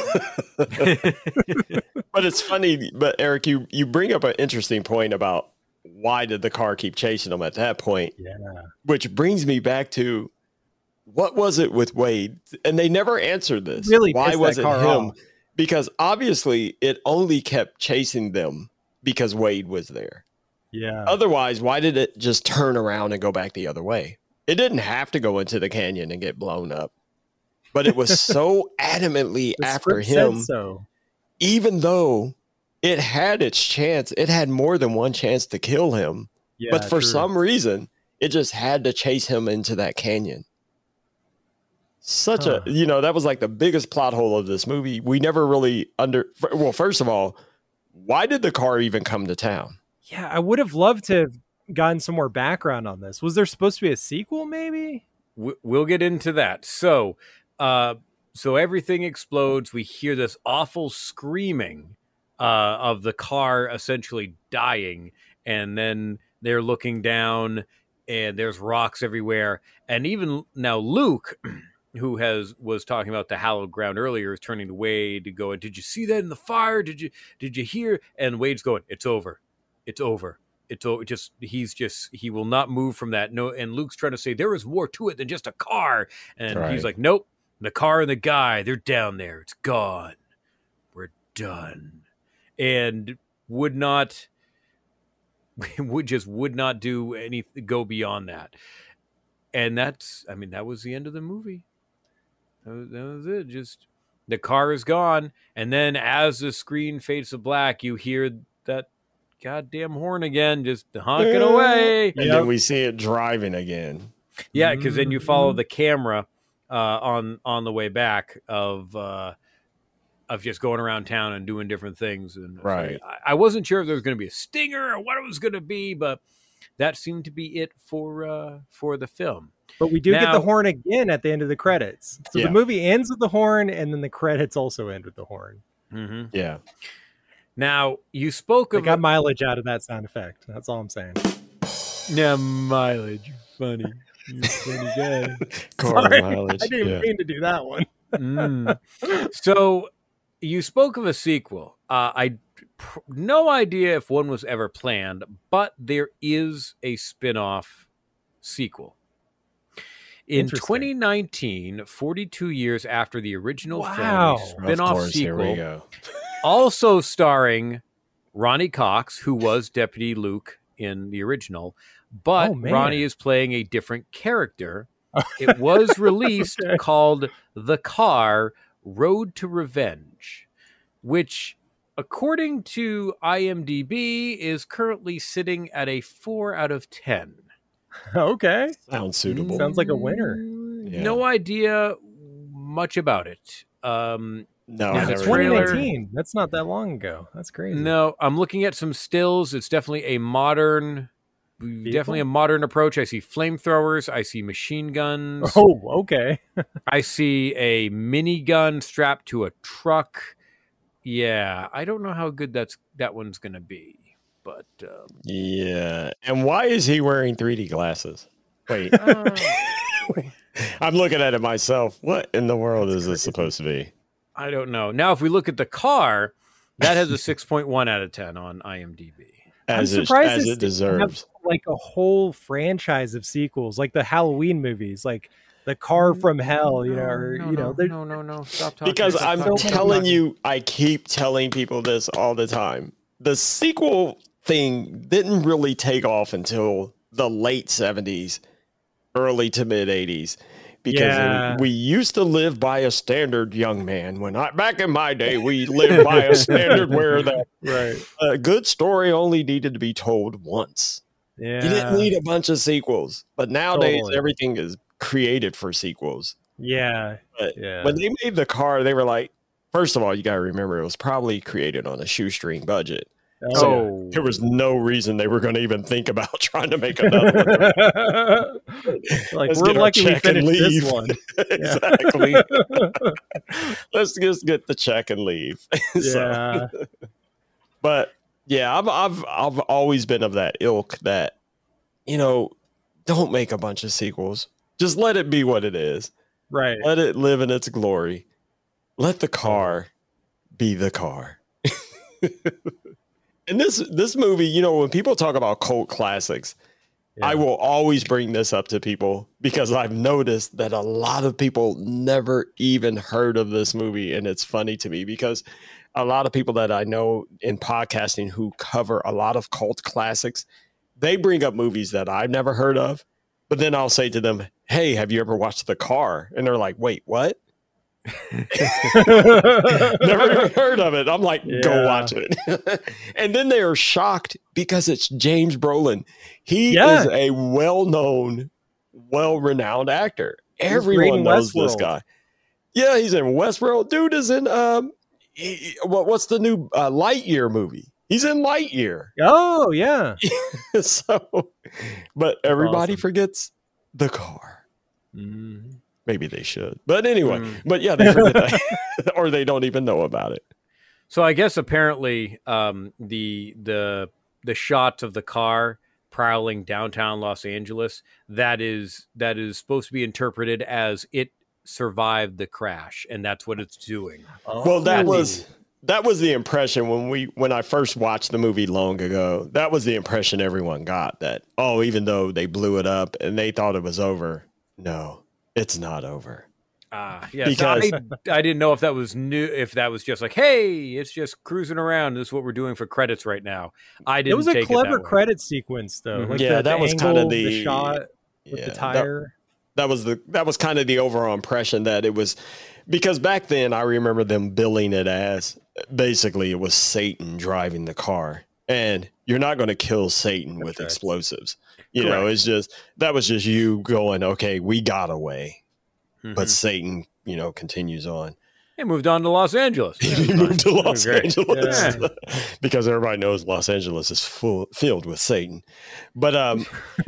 But it's funny. But Eric, you you bring up an interesting point about why did the car keep chasing them at that point? Yeah, which brings me back to what was it with Wade? And they never answered this. Really, why was it him? Off. Because obviously it only kept chasing them because Wade was there. Yeah. Otherwise, why did it just turn around and go back the other way? It didn't have to go into the canyon and get blown up. But it was so adamantly after him, so. even though it had its chance. It had more than one chance to kill him. Yeah, but for true. some reason, it just had to chase him into that canyon. Such huh. a, you know, that was like the biggest plot hole of this movie. We never really under, well, first of all, why did the car even come to town? Yeah, I would have loved to have gotten some more background on this. Was there supposed to be a sequel, maybe? We'll get into that. So, uh, so everything explodes. We hear this awful screaming uh, of the car essentially dying. And then they're looking down and there's rocks everywhere. And even now Luke, who has was talking about the hallowed ground earlier, is turning to Wade to go, did you see that in the fire? Did you did you hear? And Wade's going, it's over. It's over. It's over. Just he's just he will not move from that. No, and Luke's trying to say there is more to it than just a car. And right. he's like, nope, the car and the guy, they're down there. It's gone. We're done. And would not would just would not do any go beyond that. And that's I mean, that was the end of the movie. That was, that was it. Just the car is gone, and then as the screen fades to black, you hear that goddamn horn again, just honking away. And yep. then we see it driving again. Yeah, because then you follow the camera uh, on on the way back of uh, of just going around town and doing different things. And right, I, I wasn't sure if there was going to be a stinger or what it was going to be, but that seemed to be it for uh, for the film. But we do now, get the horn again at the end of the credits. So yeah. the movie ends with the horn, and then the credits also end with the horn. Mm-hmm. Yeah. Now, you spoke I of... got a, mileage out of that sound effect. That's all I'm saying. Yeah, mileage. Funny. You funny guy. Car Sorry, mileage. I didn't yeah. mean to do that one. mm. So, you spoke of a sequel. Uh, I pr- no idea if one was ever planned, but there is a spin-off sequel. In twenty nineteen, forty-two years after the original wow. film, a spin-off course, sequel, here we go. also starring Ronnie Cox, who was Deputy Luke in the original, but oh, Ronnie is playing a different character. It was released okay. called The Car: Road to Revenge, which, according to IMDb, is currently sitting at a four out of ten. Okay. Sounds suitable. Sounds like a winner. Yeah. No idea much about it. Um, no, yeah, it's twenty nineteen. That's not that long ago. That's crazy. No, I'm looking at some stills. It's definitely a modern, Vehicle? definitely a modern approach. I see flamethrowers. I see machine guns. Oh, okay. I see a minigun strapped to a truck. Yeah, I don't know how good that's that one's going to be. But um, yeah, and why is he wearing three D glasses? Wait, uh, I'm looking at it myself. What in the world is this supposed to be? I don't know. Now, if we look at the car, that has a six point one out of ten on IMDb. As I'm it, surprised as it deserves. Have, like a whole franchise of sequels, like the Halloween movies, like The Car from Hell. You know, or no, you know, no, no, no, no. Stop talking. Because Stop I'm talking. telling you, I keep telling people this all the time. The sequel thing didn't really take off until the late seventies, early to mid eighties, because yeah. we used to live by a standard, young man. When I back in my day, we lived by a standard where the right. a good story only needed to be told once. Yeah. You didn't need a bunch of sequels, but nowadays Totally. everything is created for sequels. Yeah. But Yeah. when they made the car, they were like, first of all, you got to remember it was probably created on a shoestring budget. So Oh. there was no reason they were going to even think about trying to make another one. Like, Let's we're get our lucky we check and finished this leave. one. Exactly. Let's just get the check and leave. So- Yeah. but yeah, I've I've I've always been of that ilk that, you know, don't make a bunch of sequels. Just let it be what it is. Right. Let it live in its glory. Let the car be the car. And this this movie, you know, when people talk about cult classics, I will always bring this up to people because I've noticed that a lot of people never even heard of this movie. And it's funny to me because a lot of people that I know in podcasting who cover a lot of cult classics, they bring up movies that I've never heard of. But then I'll say to them, hey, have you ever watched The Car? And they're like, wait, what? Never even heard of it. I'm like, Yeah. go watch it. And then they are shocked because it's James Brolin. He Yeah. is a well-known, well-renowned actor. great Everyone in knows this Westworld. guy. Yeah, he's in Westworld. Dude is in um, he- what, what's the new uh, Lightyear movie? He's in Lightyear. Oh, yeah. So, but everybody awesome. forgets The Car. Mm. Maybe they should. But anyway, Mm. but yeah, they forget that. Or they don't even know about it. So I guess apparently um, the the the shot of the car prowling downtown Los Angeles, that is that is supposed to be interpreted as it survived the crash, and that's what it's doing. Well, that Oh. was that was the impression when we when I first watched the movie long ago. That was the impression everyone got, that, oh, even though they blew it up and they thought it was over, no, it's not over. Ah, yeah. Because- I, I didn't know if that was new, if that was just like, hey, it's just cruising around. This is what we're doing for credits right now. I didn't. It was a take clever it that way. credit sequence, though. Mhm. Like Yeah, the, that the was kinda angle, the- shot with Yeah, the that- tire. That was the that was kind of the overall impression, that it was, because back then I remember them billing it as basically it was Satan driving the car, and you're not going to kill Satan with right. explosives. You know, it's just that was just you going, okay, we got away, but Mhm. Satan, you know, continues on. He moved on to Los Angeles. He moved to Los Great. Angeles because everybody knows Los Angeles is full filled with Satan. But um,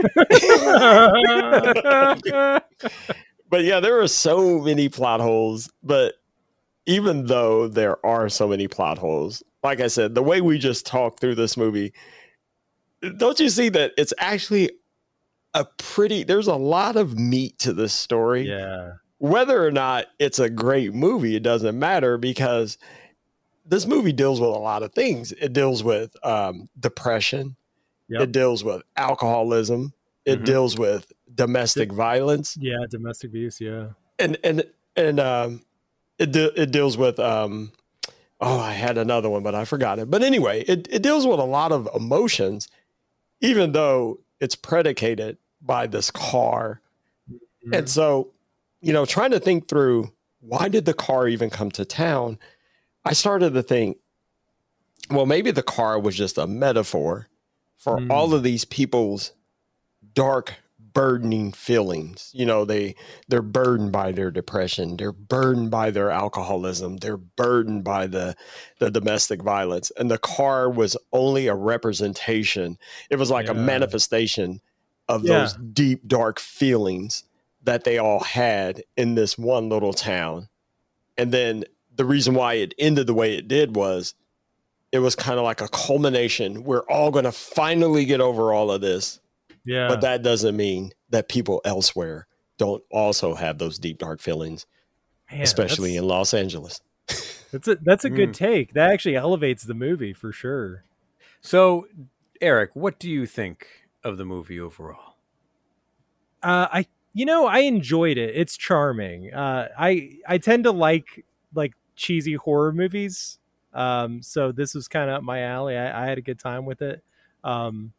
but yeah, there are so many plot holes. But even though there are so many plot holes, like I said, the way we just talked through this movie, don't you see that it's actually a pretty, there's a lot of meat to this story. Yeah. Whether or not it's a great movie, it doesn't matter, because this movie deals with a lot of things. It deals with um, depression. Yep. It deals with alcoholism. It Mhm. deals with domestic violence, Yeah, domestic abuse. Yeah. and and and um, it de- it deals with um, oh, I had another one, but I forgot it. But anyway, it it deals with a lot of emotions, even though it's predicated by this car. Mm-hmm. And so, you know, trying to think through, why did the car even come to town? I started to think, well, maybe the car was just a metaphor for Mm. all of these people's dark, burdening feelings. You know, they they're burdened by their depression, they're burdened by their alcoholism, they're burdened by the the domestic violence. And the car was only a representation. It was like a Yeah. manifestation of Yeah. those deep, dark feelings that they all had in this one little town. And then the reason why it ended the way it did was it was kind of like a culmination. We're all going to finally get over all of this. Yeah. But that doesn't mean that people elsewhere don't also have those deep, dark feelings, Man, especially that's, in Los Angeles. that's a that's a good Mm. take. That actually elevates the movie for sure. So, Eric, what do you think of the movie overall? Uh, I you know I enjoyed it. It's charming. Uh, I I tend to like like cheesy horror movies. Um, so this was kind of up my alley. I, I had a good time with it. Um,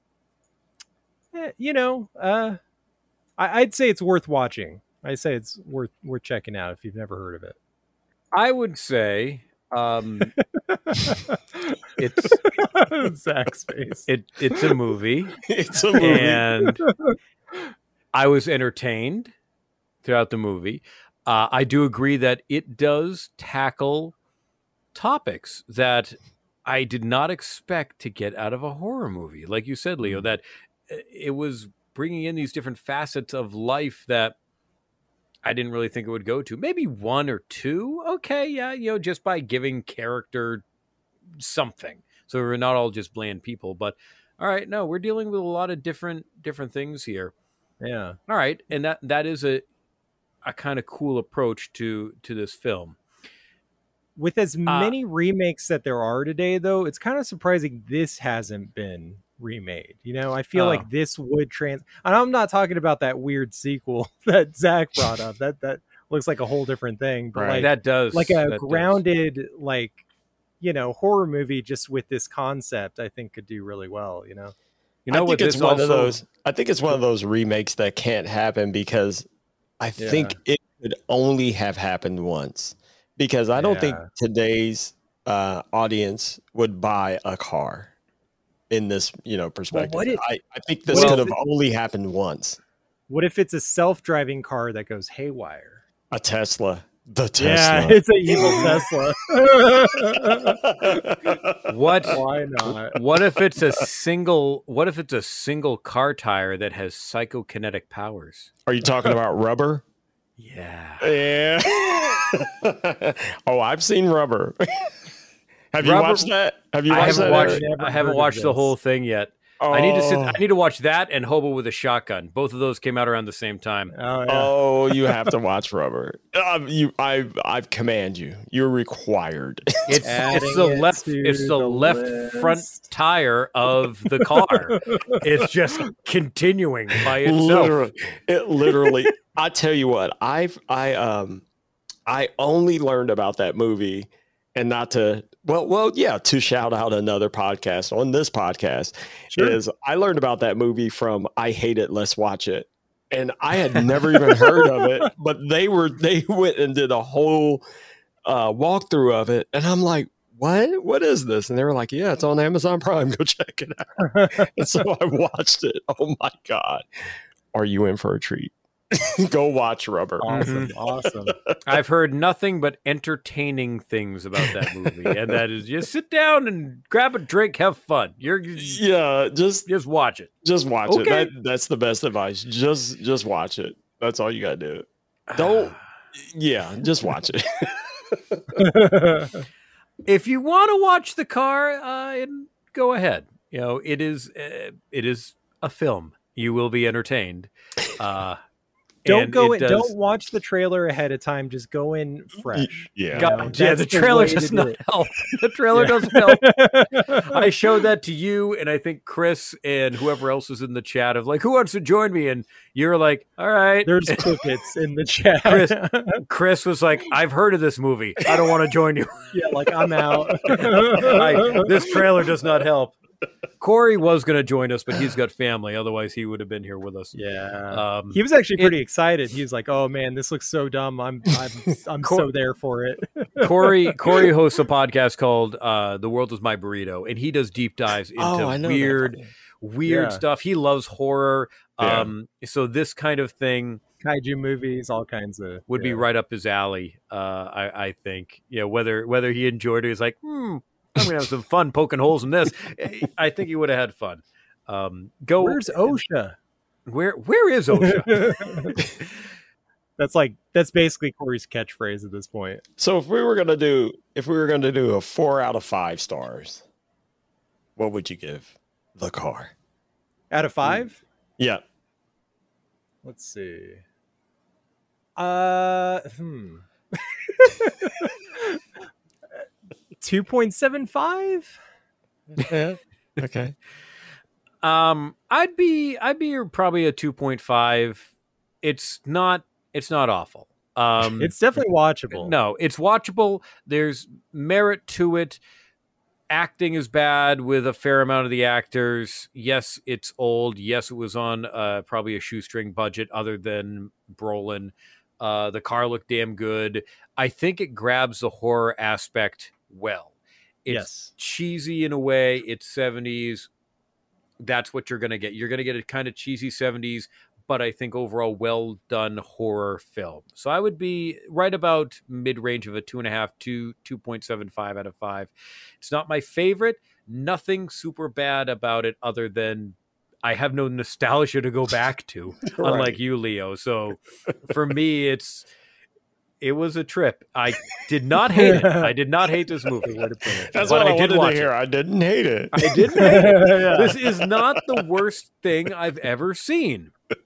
eh, you know, uh, I, I'd say it's worth watching. I say it's worth worth checking out if you've never heard of it. I would say um, It's Zach's face. It it's a movie. It's a movie. And I was entertained throughout the movie. Uh, I do agree that it does tackle topics that I did not expect to get out of a horror movie. Like you said, Leo, that it was bringing in these different facets of life that I didn't really think it would go to. Maybe one or two. Okay, yeah, you know, just by giving character something. So we're not all just bland people. But all right, no, we're dealing with a lot of different different things here. Yeah. All right, and that that is a a kind of cool approach to to this film. With as many uh, remakes that there are today, though, it's kind of surprising this hasn't been remade. You know, I feel oh. like this would trans. And I'm not talking about that weird sequel that Zach brought up. That that looks like a whole different thing. But right. like that does like a that grounded does. like you know horror movie just with this concept. I think could do really well. You know, you know I what? Think it's one also... of those. I think it's one of those remakes that can't happen because I yeah. think it could only have happened once. Because I don't yeah. think today's uh, audience would buy a car in this, you know, perspective. Well, if, I, I think this could have it, only happened once. What if it's a self-driving car that goes haywire? A Tesla. The Tesla. Yeah, it's an evil Tesla. What? Why not? What if it's a single? What if it's a single car tire that has psychokinetic powers? Are you talking about Rubber? Yeah. Yeah. Oh, I've seen Rubber. Have you Rubber, watched that? Have you watched I haven't that? watched, I haven't watched the whole thing yet. Oh. I need to sit. I need to watch that and Hobo with a Shotgun. Both of those came out around the same time. Oh, yeah. Oh, you have to watch Rubber. Um, you, I, I command you. You're required. It's it's the it left. It's the, the left list. front tire of the car. It's just continuing by itself. Literally, it literally. I tell you what, I've I um I only learned about that movie, and not to well well yeah to shout out another podcast on this podcast sure. is I learned about that movie from I Hate It, Let's Watch It, and I had never even heard of it, but they were they went and did a whole uh, walkthrough of it, and I'm like, what what is this? And they were like, yeah, it's on Amazon Prime. Go check it out. And so I watched it. Oh my God, are you in for a treat? Go watch Rubber. Awesome, awesome. I've heard nothing but entertaining things about that movie, and that is just sit down and grab a drink, have fun. You're yeah, just just watch it. Just watch okay. it. That, that's the best advice. Just just watch it. That's all you gotta do. Don't. Yeah, just watch it. If you want to watch the car, uh, go ahead. You know, it is uh, it is a film. You will be entertained. Uh, Don't go in. Does... Don't watch the trailer ahead of time. Just go in fresh. Yeah, God, yeah. The trailer the does do not it. help. The trailer Yeah. doesn't help. I showed that to you, and I think Chris and whoever else was in the chat of like, who wants to join me? And you're like, all right. There's tickets in the chat. Chris, Chris was like, I've heard of this movie. I don't want to join you. Yeah, like I'm out. I, this trailer does not help. Corey was going to join us, but he's got family. Otherwise, he would have been here with us. Yeah, um, he was actually pretty it, excited. He was like, "Oh man, this looks so dumb. I'm, I'm, I'm Cor- so there for it." Corey, Corey hosts a podcast called uh, "The World Is My Burrito," and he does deep dives into oh, weird, weird Yeah. stuff. He loves horror. Yeah. Um, so this kind of thing Kaiju movies, all kinds of would yeah. be right up his alley. Uh, I, I think. Yeah, whether whether he enjoyed it, he's like, hmm. I'm gonna have some fun poking holes in this. I think he would have had fun. Um, go. Where's OSHA? Where Where is OSHA? That's like that's basically Corey's catchphrase at this point. So if we were gonna do if we were gonna do a four out of five stars, what would you give the car? Out of five? Yeah. Let's see. Uh, hmm. two point seven five. Yeah. Okay. Um, I'd be I'd be probably a two point five. It's not it's not awful. Um, It's definitely watchable. no, it's watchable. There's merit to it. Acting is bad with a fair amount of the actors. Yes, it's old. Yes, it was on uh, probably a shoestring budget other than Brolin. Uh, the car looked damn good. I think it grabs the horror aspect well. It's Yes. cheesy in a way. It's seventies. That's what you're going to get. You're going to get a kind of cheesy seventies, but I think overall well done horror film. So I would be right about mid range of a two and a half to two point seven five out of five. It's not my favorite. Nothing super bad about it other than I have no nostalgia to go back to, Right. unlike you, Leo. So for me, it's it was a trip. I did not hate it. I did not hate this movie. That's But what I, I did wanted watch to hear. it. I didn't hate it. I didn't hate it. This is not the worst thing I've ever seen.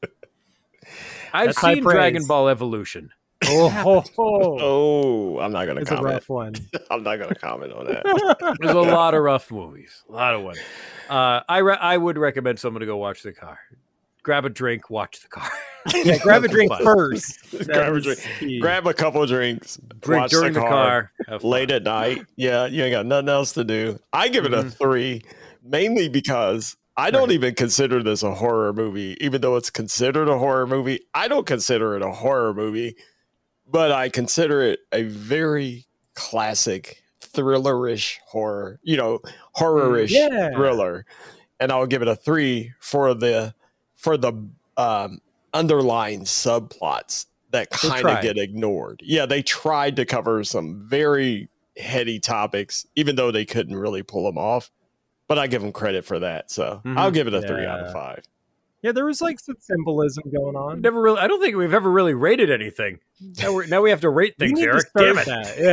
I've That's high seen praise. Dragon Ball Evolution. Oh, ho, ho. Oh, I'm not going to It's a comment. rough one. I'm not going to comment on that. There's a lot of rough movies. A lot of ones. Uh, I re- I would recommend someone to go watch The Car. Grab a drink, watch The Car. Yeah, grab a drink Fun. first. Grab a That drink. is key. Grab a couple of drinks. Drink watch during the the car, car. have fun. late at night. Yeah, you ain't got nothing else to do. I give it a Mhm. three, mainly because I don't even consider this a horror movie, even though it's considered a horror movie. I don't consider it a horror movie, but I consider it a very classic thrillerish horror, you know, horror-ish Yeah. thriller. And I'll give it a three for the for the um, underlying subplots that They kind of tried. get ignored. Yeah, they tried to cover some very heady topics, even though they couldn't really pull them off. But I give them credit for that. So Mhm. I'll give it a three out of Yeah. five. Yeah, there was like some symbolism going on. Never really. I don't think we've ever really rated anything. Now, we're, now we have to rate We things, need to Eric. start Damn it.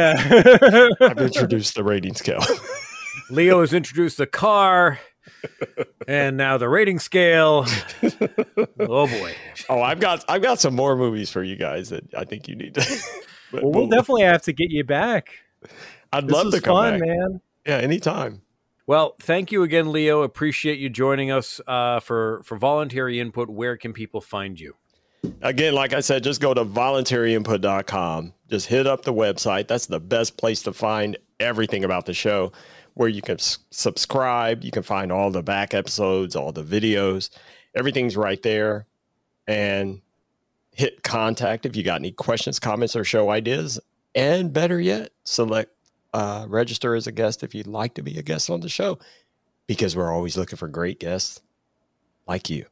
that. Yeah. I've introduced the rating scale. Leo has introduced The Car, and now the rating scale. Oh boy. Oh, I've got I've got some more movies for you guys that I think you need to. Well, we'll definitely have to get you back. I'd This love was to come fun, back. man. Yeah, anytime. Well, thank you again, Leo. Appreciate you joining us uh, for for voluntary input. Where can people find you? Again, like I said, just go to voluntary input dot com. Just hit up the website. That's the best place to find everything about the show, where you can s- subscribe. You can find all the back episodes, all the videos. Everything's right there. And hit contact if you got any questions, comments, or show ideas. And better yet, select uh, register as a guest if you'd like to be a guest on the show, because we're always looking for great guests like you.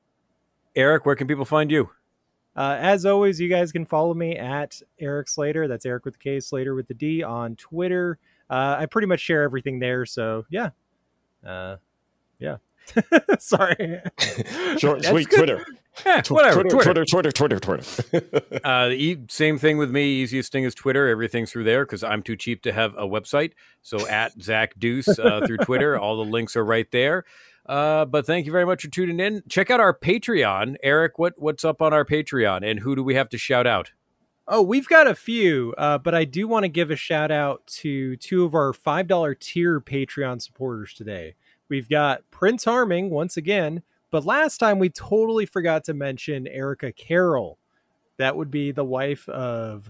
Eric, where can people find you? Uh, as always, you guys can follow me at Eric Slater. That's Eric with the K, Slater with the D on Twitter. Uh, I pretty much share everything there. So yeah. Uh, yeah. Sorry. Short and That's sweet good. Twitter. Eh, Tw- whatever. Twitter, Twitter. Twitter, Twitter, Twitter, Twitter. Uh, e- same thing with me. Easiest thing is Twitter. Everything's through there because I'm too cheap to have a website. So at Zach Deuce uh, through Twitter, all the links are right there. Uh, but thank you very much for tuning in. Check out our Patreon. Eric, what what's up on our Patreon, and who do we have to shout out? Oh, we've got a few, uh, but I do want to give a shout out to two of our five dollar tier Patreon supporters today. We've got Prince Harming once again, but last time we totally forgot to mention Erica Carroll. That would be the wife of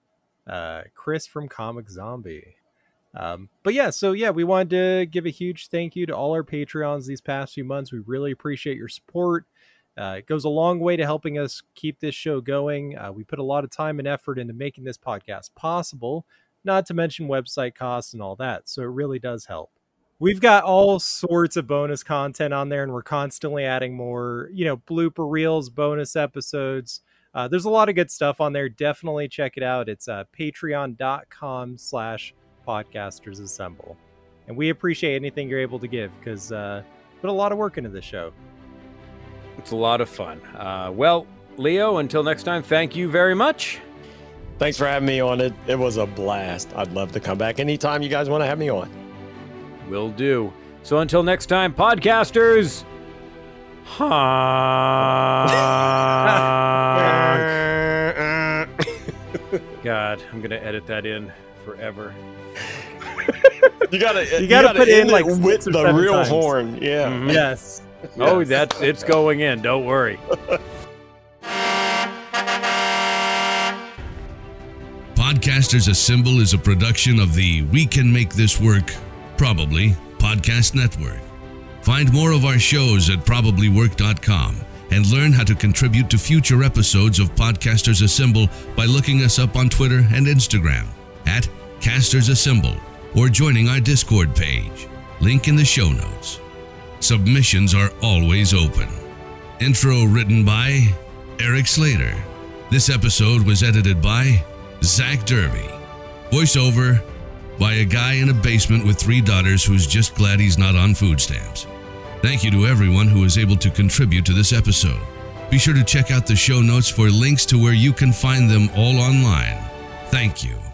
uh, Chris from Comic Zombie. Um, but yeah, so yeah, we wanted to give a huge thank you to all our Patreons these past few months. We really appreciate your support. Uh, it goes a long way to helping us keep this show going. Uh, we put a lot of time and effort into making this podcast possible, not to mention website costs and all that. So it really does help. We've got all sorts of bonus content on there, and we're constantly adding more, you know, blooper reels, bonus episodes. Uh, there's a lot of good stuff on there. Definitely check it out. It's uh, patreon.com slash podcasters assemble. And we appreciate anything you're able to give because uh, put a lot of work into this show. It's a lot of fun. Uh, well, Leo, until next time, thank you very much. Thanks for having me on it. It was a blast. I'd love to come back anytime you guys want to have me on. Will do. So until next time, podcasters. Honk. God, I'm gonna edit that in forever. You gotta, You gotta put in, end it like, with six or the seven real times. horn. Yeah. Mhm. Yes. Oh, Yes. that's it's going in. Don't worry. Podcasters Assemble is a production of the We Can Make This Work, Probably, Podcast Network. Find more of our shows at probably work dot com and learn how to contribute to future episodes of Podcasters Assemble by looking us up on Twitter and Instagram at Casters Assemble or joining our Discord page. Link in the show notes. Submissions are always open. Intro written by Eric Slater. This episode was edited by Zach Derby. Voiceover by a guy in a basement with three daughters who's just glad he's not on food stamps. Thank you to everyone who was able to contribute to this episode. Be sure to check out the show notes for links to where you can find them all online. Thank you.